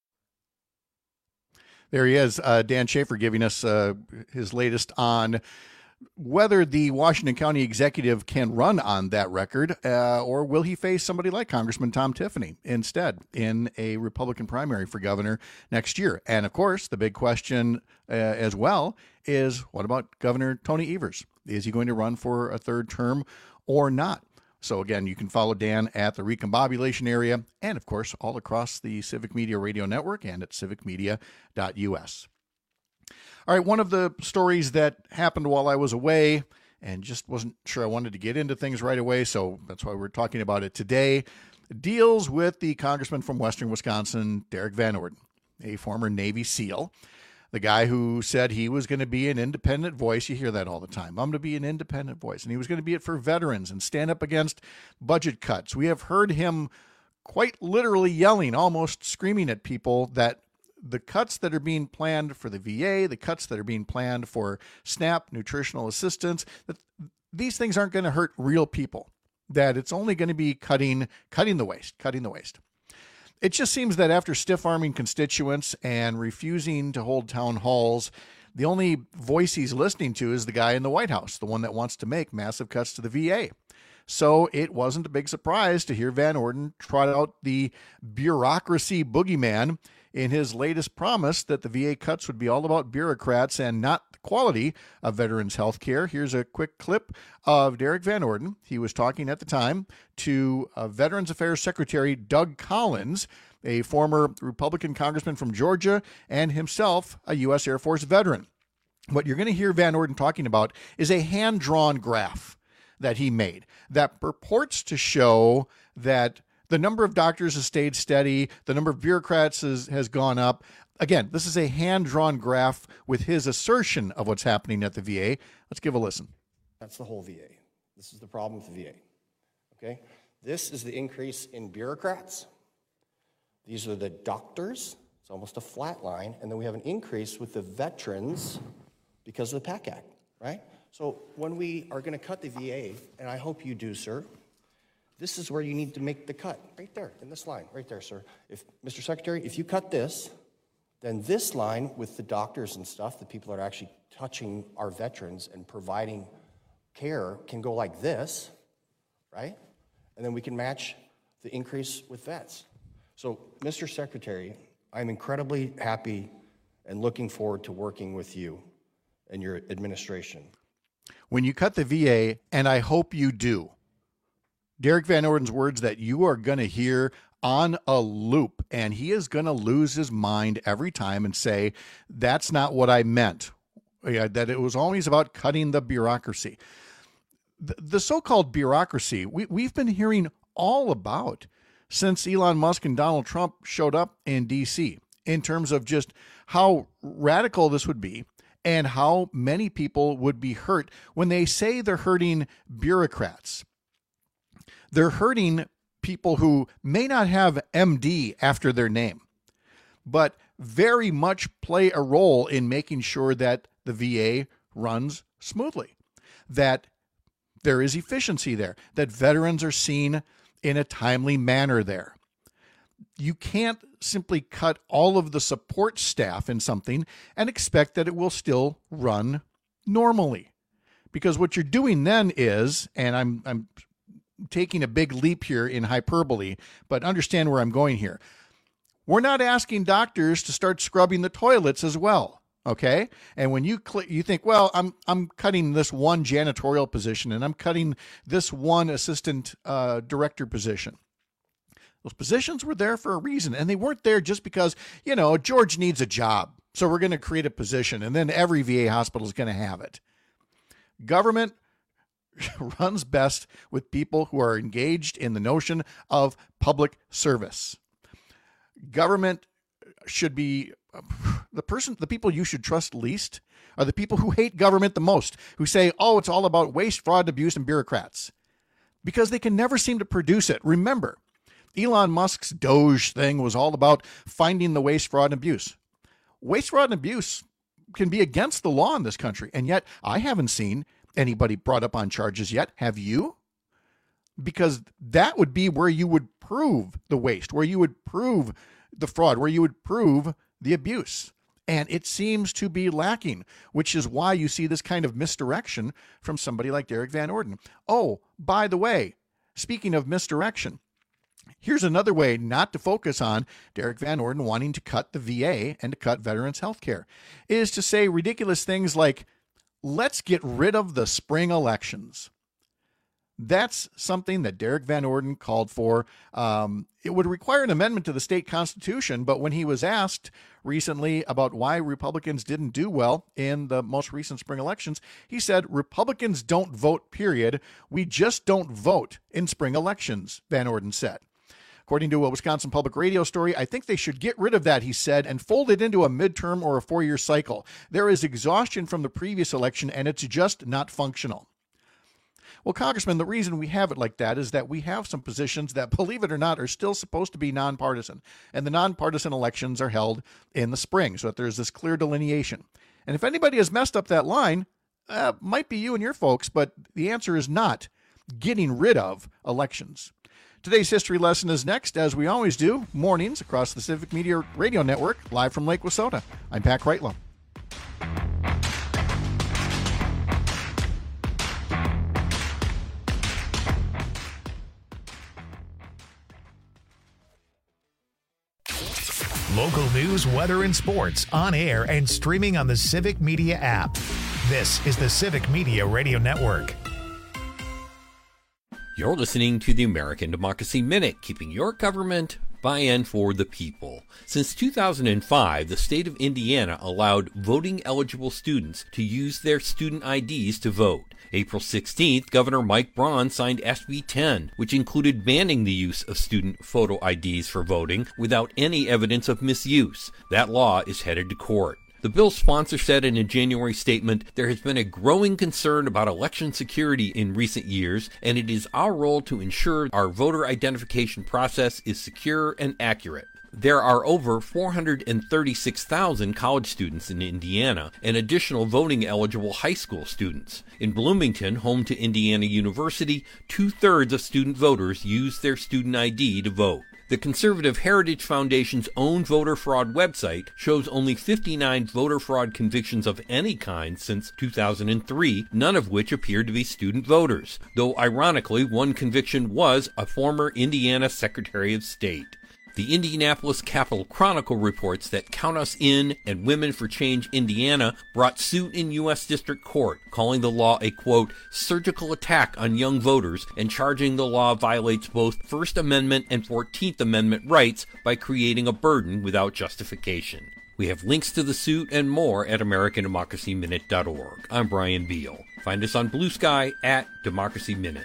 There he is, Dan Schaefer, giving us his latest on whether the Washington County executive can run on that record, or will he face somebody like Congressman Tom Tiffany instead in a Republican primary for governor next year. And, of course, the big question as well is, what about Governor Tony Evers? Is he going to run for a third term or not? So, again, you can follow Dan at the Recombobulation area and, of course, all across the Civic Media Radio Network and at civicmedia.us. All right, one of the stories that happened while I was away and just wasn't sure I wanted to get into things right away, so that's why we're talking about it today, deals with the congressman from Western Wisconsin, Derek Van Orden, a former Navy SEAL. The guy who said he was going to be an independent voice. You hear that all the time. I'm going to be an independent voice. And he was going to be it for veterans and stand up against budget cuts. We have heard him quite literally yelling, almost screaming at people that the cuts that are being planned for the VA, the cuts that are being planned for SNAP, nutritional assistance, that these things aren't going to hurt real people. that it's only going to be cutting the waste. It just seems that after stiff-arming constituents and refusing to hold town halls, the only voice he's listening to is the guy in the White House, the one that wants to make massive cuts to the VA. So it wasn't a big surprise to hear Van Orden trot out the bureaucracy boogeyman in his latest promise that the VA cuts would be all about bureaucrats and not the quality of veterans' health care. Here's a quick clip of Derek Van Orden. He was talking at the time to Veterans Affairs Secretary Doug Collins, a former Republican congressman from Georgia, and himself a U.S. Air Force veteran. What you're going to hear Van Orden talking about is a hand-drawn graph that he made that purports to show that the number of doctors has stayed steady, the number of bureaucrats has gone up. Again, this is a hand-drawn graph with his assertion of what's happening at the VA. Let's give a listen. That's the whole VA. This is the problem with the VA. Okay? This is the increase in bureaucrats. These are the doctors. It's almost a flat line. And then we have an increase with the veterans because of the PAC Act, right? So when we are going to cut the VA, and I hope you do, sir, this is where you need to make the cut, right there, in this line, right there, sir. If, Mr. Secretary, if you cut this, then this line with the doctors and stuff, the people that are actually touching our veterans and providing care can go like this, right? And then we can match the increase with vets. So, Mr. Secretary, I'm incredibly happy and looking forward to working with you and your administration. When you cut the VA, and I hope you do, Derek Van Orden's words that you are going to hear on a loop, and he is going to lose his mind every time and say, that's not what I meant, that it was always about cutting the bureaucracy. The so-called bureaucracy we've been hearing all about since Elon Musk and Donald Trump showed up in D.C. in terms of just how radical this would be and how many people would be hurt when they say they're hurting bureaucrats. They're hurting people who may not have MD after their name, but very much play a role in making sure that the VA runs smoothly, that there is efficiency there, that veterans are seen in a timely manner there. You can't simply cut all of the support staff in something and expect that it will still run normally. Because what you're doing then is, and I'm taking a big leap here in hyperbole, but understand where I'm going here. We're not asking doctors to start scrubbing the toilets as well, okay? And when you think, well, I'm cutting this one janitorial position and I'm cutting this one assistant director position. Those positions were there for a reason, and they weren't there just because, George needs a job, so we're going to create a position, and then every VA hospital is going to have it. Government runs best with people who are engaged in the notion of public service. Government should be the people you should trust least are the people who hate government the most, who say, oh, it's all about waste, fraud, abuse, and bureaucrats, because they can never seem to produce it. Remember, Elon Musk's Doge thing was all about finding the waste, fraud, and abuse. Waste, fraud, and abuse can be against the law in this country, and yet I haven't seen anybody brought up on charges yet. Have you? Because that would be where you would prove the waste, where you would prove the fraud, where you would prove the abuse. And it seems to be lacking, which is why you see this kind of misdirection from somebody like Derek Van Orden. Oh, by the way, speaking of misdirection, here's another way not to focus on Derek Van Orden wanting to cut the VA and to cut veterans' health care, is to say ridiculous things like, let's get rid of the spring elections. That's something that Derek Van Orden called for. It would require an amendment to the state constitution, but when he was asked recently about why Republicans didn't do well in the most recent spring elections, he said, Republicans don't vote, period. We just don't vote in spring elections, Van Orden said. According to a Wisconsin Public Radio story, I think they should get rid of that, he said, and fold it into a midterm or a 4-year cycle. There is exhaustion from the previous election, and it's just not functional. Well, Congressman, the reason we have it like that is that we have some positions that, believe it or not, are still supposed to be nonpartisan. And the nonpartisan elections are held in the spring, so that there's this clear delineation. And if anybody has messed up that line, might be you and your folks, but the answer is not getting rid of elections. Today's history lesson is next, as we always do, mornings across the Civic Media Radio Network, live from Lake Wissota. I'm Pat Kreitlow. Local news, weather, and sports on air and streaming on the Civic Media app. This is the Civic Media Radio Network. You're listening to the American Democracy Minute, keeping your government by and for the people. Since 2005, the state of Indiana allowed voting-eligible students to use their student IDs to vote. April 16th, Governor Mike Braun signed SB 10, which included banning the use of student photo IDs for voting without any evidence of misuse. That law is headed to court. The bill's sponsor said in a January statement, there has been a growing concern about election security in recent years, and it is our role to ensure our voter identification process is secure and accurate. There are over 436,000 college students in Indiana and additional voting-eligible high school students. In Bloomington, home to Indiana University, 2/3 of student voters use their student ID to vote. The Conservative Heritage Foundation's own voter fraud website shows only 59 voter fraud convictions of any kind since 2003, none of which appeared to be student voters, though ironically one conviction was a former Indiana Secretary of State. The Indianapolis Capital Chronicle reports that Count Us In and Women for Change Indiana brought suit in U.S. District Court, calling the law a, quote, surgical attack on young voters and charging the law violates both First Amendment and 14th Amendment rights by creating a burden without justification. We have links to the suit and more at AmericanDemocracyMinute.org. I'm Brian Beal. Find us on Blue Sky at Democracy Minute.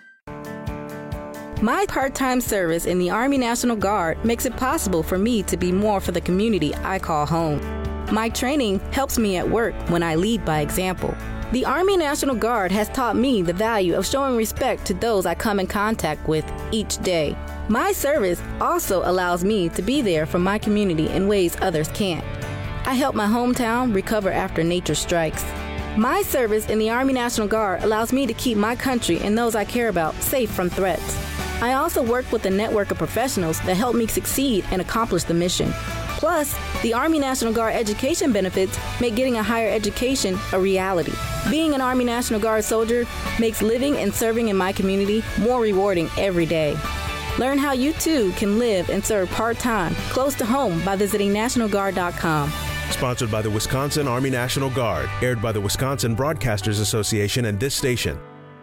My part-time service in the Army National Guard makes it possible for me to be more for the community I call home. My training helps me at work when I lead by example. The Army National Guard has taught me the value of showing respect to those I come in contact with each day. My service also allows me to be there for my community in ways others can't. I help my hometown recover after nature strikes. My service in the Army National Guard allows me to keep my country and those I care about safe from threats. I also work with a network of professionals that help me succeed and accomplish the mission. Plus, the Army National Guard education benefits make getting a higher education a reality. Being an Army National Guard soldier makes living and serving in my community more rewarding every day. Learn how you too can live and serve part-time, close to home by visiting NationalGuard.com. Sponsored by the Wisconsin Army National Guard, aired by the Wisconsin Broadcasters Association and this station.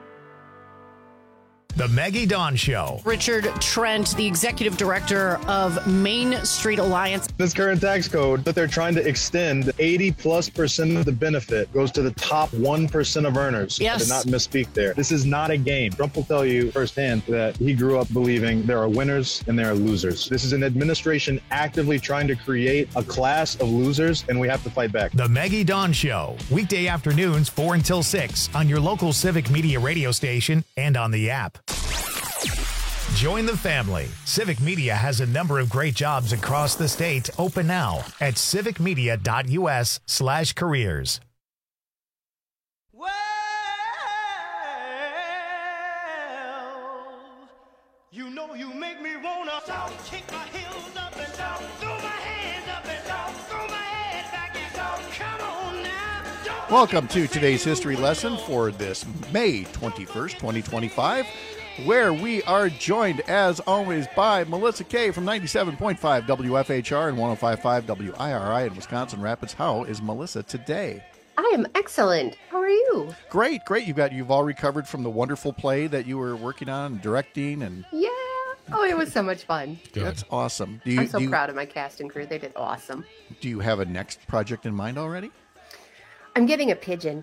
The Maggie Dawn Show. Richard Trent, the executive director of Main Street Alliance. This current tax code that they're trying to extend, 80+% of the benefit goes to the top 1% of earners. Yes. I did not misspeak there. This is not a game. Trump will tell you firsthand that he grew up believing there are winners and there are losers. This is an administration actively trying to create a class of losers, and we have to fight back. The Maggie Dawn Show. Weekday afternoons 4 until 6 on your local Civic Media radio station and on the app. Join the family. Civic Media has a number of great jobs across the state open now at civicmedia.us/careers. You know you make me wanna kick my heels up and down, throw my hands up and down, throw my head back and down. Come on now. Welcome to today's history lesson for this May 21st, 2025. Where we are joined, as always, by Melissa Kay from 97.5 WFHR and 105.5 WIRI in Wisconsin Rapids. How is Melissa today? I am excellent. How are you? Great. You've all recovered from the wonderful play that you were working on, directing, and Yeah. Oh, it was so much fun. That's awesome. I'm so proud of my cast and crew. They did awesome. Do you have a next project in mind already? I'm getting a pigeon.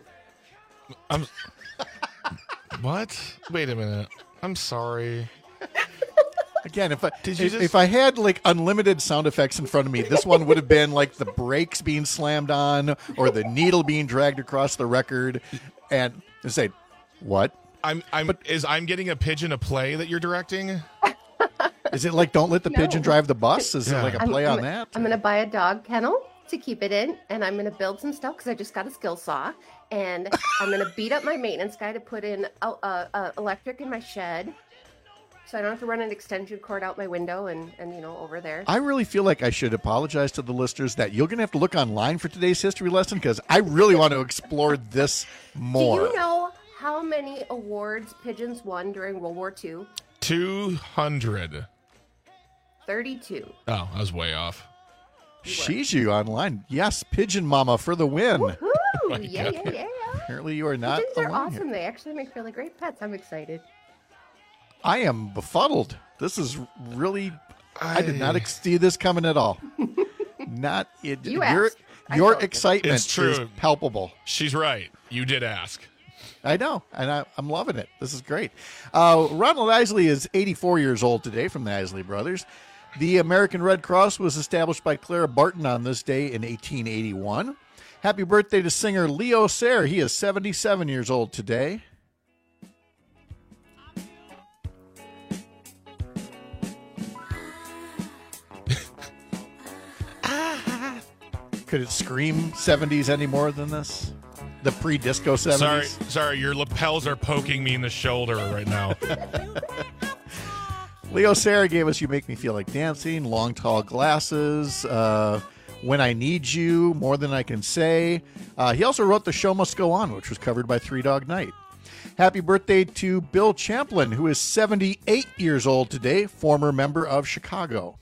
What? Wait a minute. I'm sorry. Again, if I had like unlimited sound effects in front of me, this one would have been like the brakes being slammed on or the needle being dragged across the record, and say, "What?" Is I'm getting a pigeon a play that you're directing? Is it like Don't Let the Pigeon Drive the Bus? Is it like a play on that? I'm going to buy a dog kennel to keep it in, and I'm going to build some stuff because I just got a skill saw, and I'm going to beat up my maintenance guy to put in electric in my shed, so I don't have to run an extension cord out my window and over there. I really feel like I should apologize to the listeners that you're going to have to look online for today's history lesson, because I really want to explore this more. Do you know how many awards pigeons won during World War II? 200. 32. Oh, I was way off. Shiju online. Yes, Pigeon Mama for the win. Woohoo! Yeah. Apparently you are not Pigeons are alone awesome. here. They actually make really great pets. I'm excited. I am befuddled. This is really... I did not see this coming at all. Not it. Your excitement It's true. is palpable. She's right. You did ask. I know, and I'm loving it. This is great. Ronald Isley is 84 years old today, from the Isley Brothers. The American Red Cross was established by Clara Barton on this day in 1881. Happy birthday to singer Leo Sayer. He is 77 years old today. Could it scream 70s any more than this? The pre-disco 70s? Sorry, your lapels are poking me in the shoulder right now. Leo Sayer gave us You Make Me Feel Like Dancing, Long Tall Glasses, When I Need You, More Than I Can Say. He also wrote The Show Must Go On, which was covered by Three Dog Night. Happy birthday to Bill Champlin, who is 78 years old today, former member of Chicago.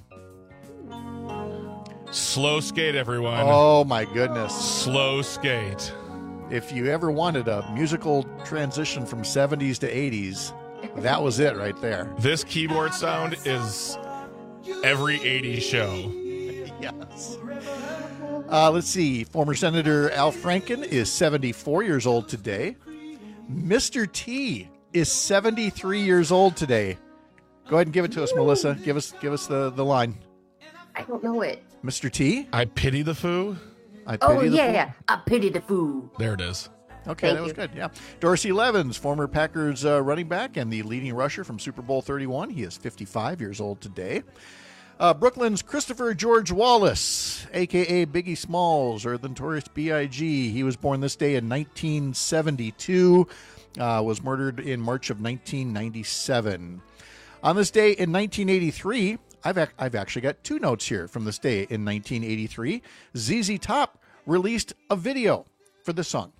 Slow skate, everyone. Oh, my goodness. Slow skate. If you ever wanted a musical transition from 70s to 80s, that was it right there. This keyboard sound is every 80s show. Yes. Let's see. Former Senator Al Franken is 74 years old today. Mr. T is 73 years old today. Go ahead and give it to us, Melissa. Give us the line. I don't know it. Mr. T? I pity the foo. I pity the fool. I pity the fool. There it is. Okay, Thank that was you. good. Yeah. Dorsey Levens, former Packers running back and the leading rusher from Super Bowl 31. He is 55 years old today. Brooklyn's Christopher George Wallace, a.k.a. Biggie Smalls, or the Notorious B.I.G. He was born this day in 1972, was murdered in March of 1997. On this day in 1983, I've actually got two notes here from this day in 1983. ZZ Top released a video for this song.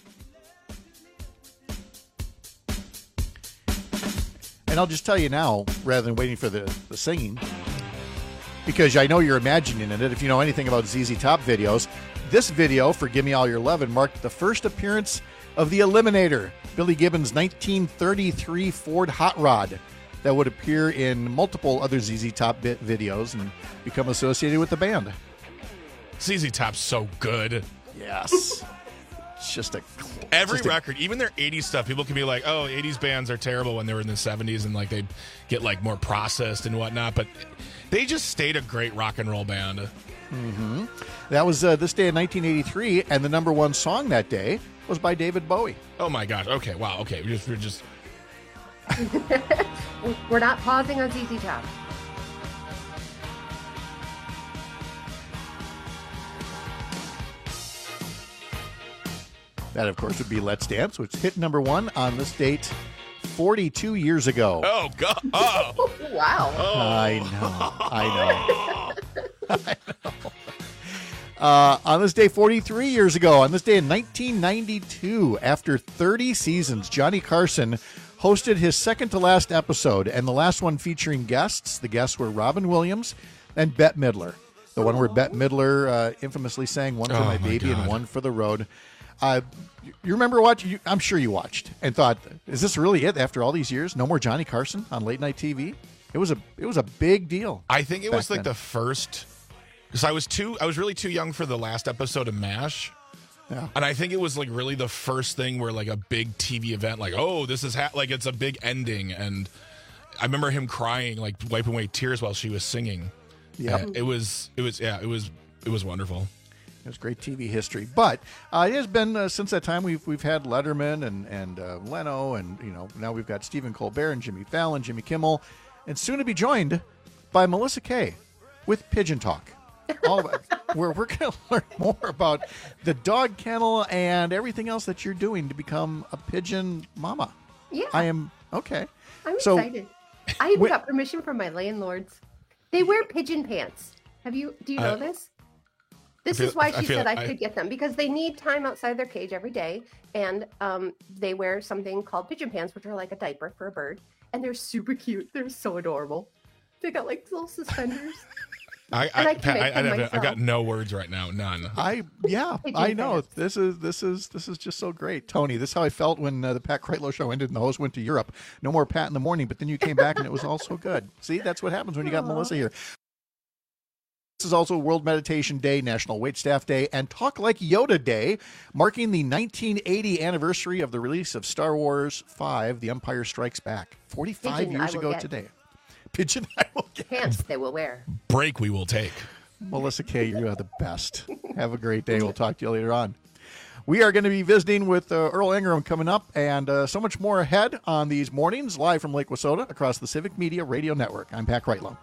And I'll just tell you now, rather than waiting for the singing, because I know you're imagining it. If you know anything about ZZ Top videos, this video for Gimme All Your Lovin' marked the first appearance of the Eliminator, Billy Gibbons' 1933 Ford Hot Rod, that would appear in multiple other ZZ Top videos and become associated with the band. ZZ Top's so good. Yes. It's just every record, even their 80s stuff, people can be like, oh, 80s bands are terrible when they were in the 70s and like they get like more processed and whatnot, but they just stayed a great rock and roll band. Mm-hmm. That was this day in 1983, and the number one song that day was by David Bowie. Oh my gosh. Okay. Wow. Okay. We're just We're not pausing on ZZ Top. That, of course, would be Let's Dance, which hit number one on this date 42 years ago. Oh, God. Oh. Wow. Oh. I know. On this day 43 years ago, on this day in 1992, after 30 seasons, Johnny Carson hosted his second to last episode, and the last one featuring guests. The guests were Robin Williams and Bette Midler. The one where Bette Midler infamously sang One for My Baby and One for the Road. You remember watching? I'm sure you watched and thought, "Is this really it? After all these years, no more Johnny Carson on late night TV?" It was a big deal. I think it was like then. the first, because I was really too young for the last episode of MASH. Yeah. And I think it was like really the first thing where like a big TV event, like, oh, this is like it's a big ending, and I remember him crying, like wiping away tears while she was singing. Yeah, it was wonderful. It was great TV history, but it has been since that time we've had Letterman and Leno, and now we've got Stephen Colbert and Jimmy Fallon, Jimmy Kimmel, and soon to be joined by Melissa Kay with Pigeon Talk. where we're going to learn more about the dog kennel and everything else that you're doing to become a pigeon mama. Yeah. I am, okay. I'm excited. I even got permission from my landlords. They wear pigeon pants. Do you know this? This is why she said I could get them, because they need time outside their cage every day, and they wear something called pigeon pants, which are like a diaper for a bird, and they're super cute. They're so adorable. They got like little suspenders. I got no words right now, none. I know. This is just so great, Tony. This is how I felt when the Pat Kreitlow show ended and the host went to Europe. No more Pat in the morning, but then you came back and it was all so good. See, that's what happens when you got Melissa here. This is also World Meditation Day, National Waitstaff Day, and Talk Like Yoda Day, marking the 1980 anniversary of the release of Star Wars V, The Empire Strikes Back, 45 years ago today. Pigeon I will get. Pants they will wear. Break we will take. Melissa Kay, you are the best. Have a great day. We'll talk to you later on. We are going to be visiting with Earl Ingram coming up, and so much more ahead on these mornings, live from Lake Wissota across the Civic Media Radio Network. I'm Pat Kreitlow.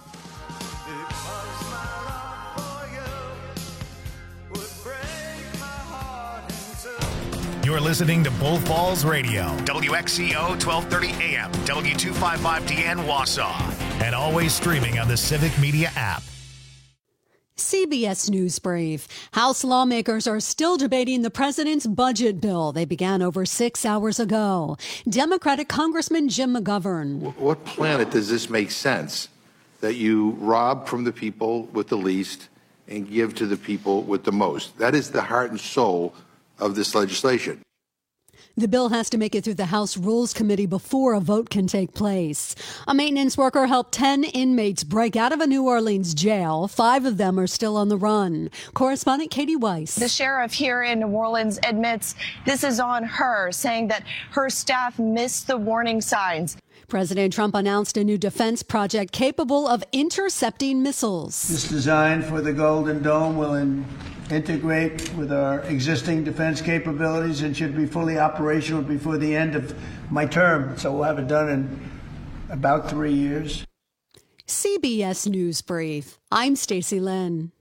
You're listening to Bull Falls Radio, WXCO 1230 AM, W255DN Wausau, and always streaming on the Civic Media app. CBS News Brief. House lawmakers are still debating the president's budget bill. They began over 6 hours ago. Democratic Congressman Jim McGovern. What planet does this make sense? That you rob from the people with the least and give to the people with the most. That is the heart and soul of this legislation. The bill has to make it through the House Rules Committee before a vote can take place. A maintenance worker helped 10 inmates break out of a New Orleans jail. 5 of them are still on the run. Correspondent Katie Weiss. The sheriff here in New Orleans admits this is on her, saying that her staff missed the warning signs. President Trump announced a new defense project capable of intercepting missiles. This design for the Golden Dome will integrate with our existing defense capabilities and should be fully operational before the end of my term. So we'll have it done in about 3 years. CBS News Brief. I'm Stacey Lynn.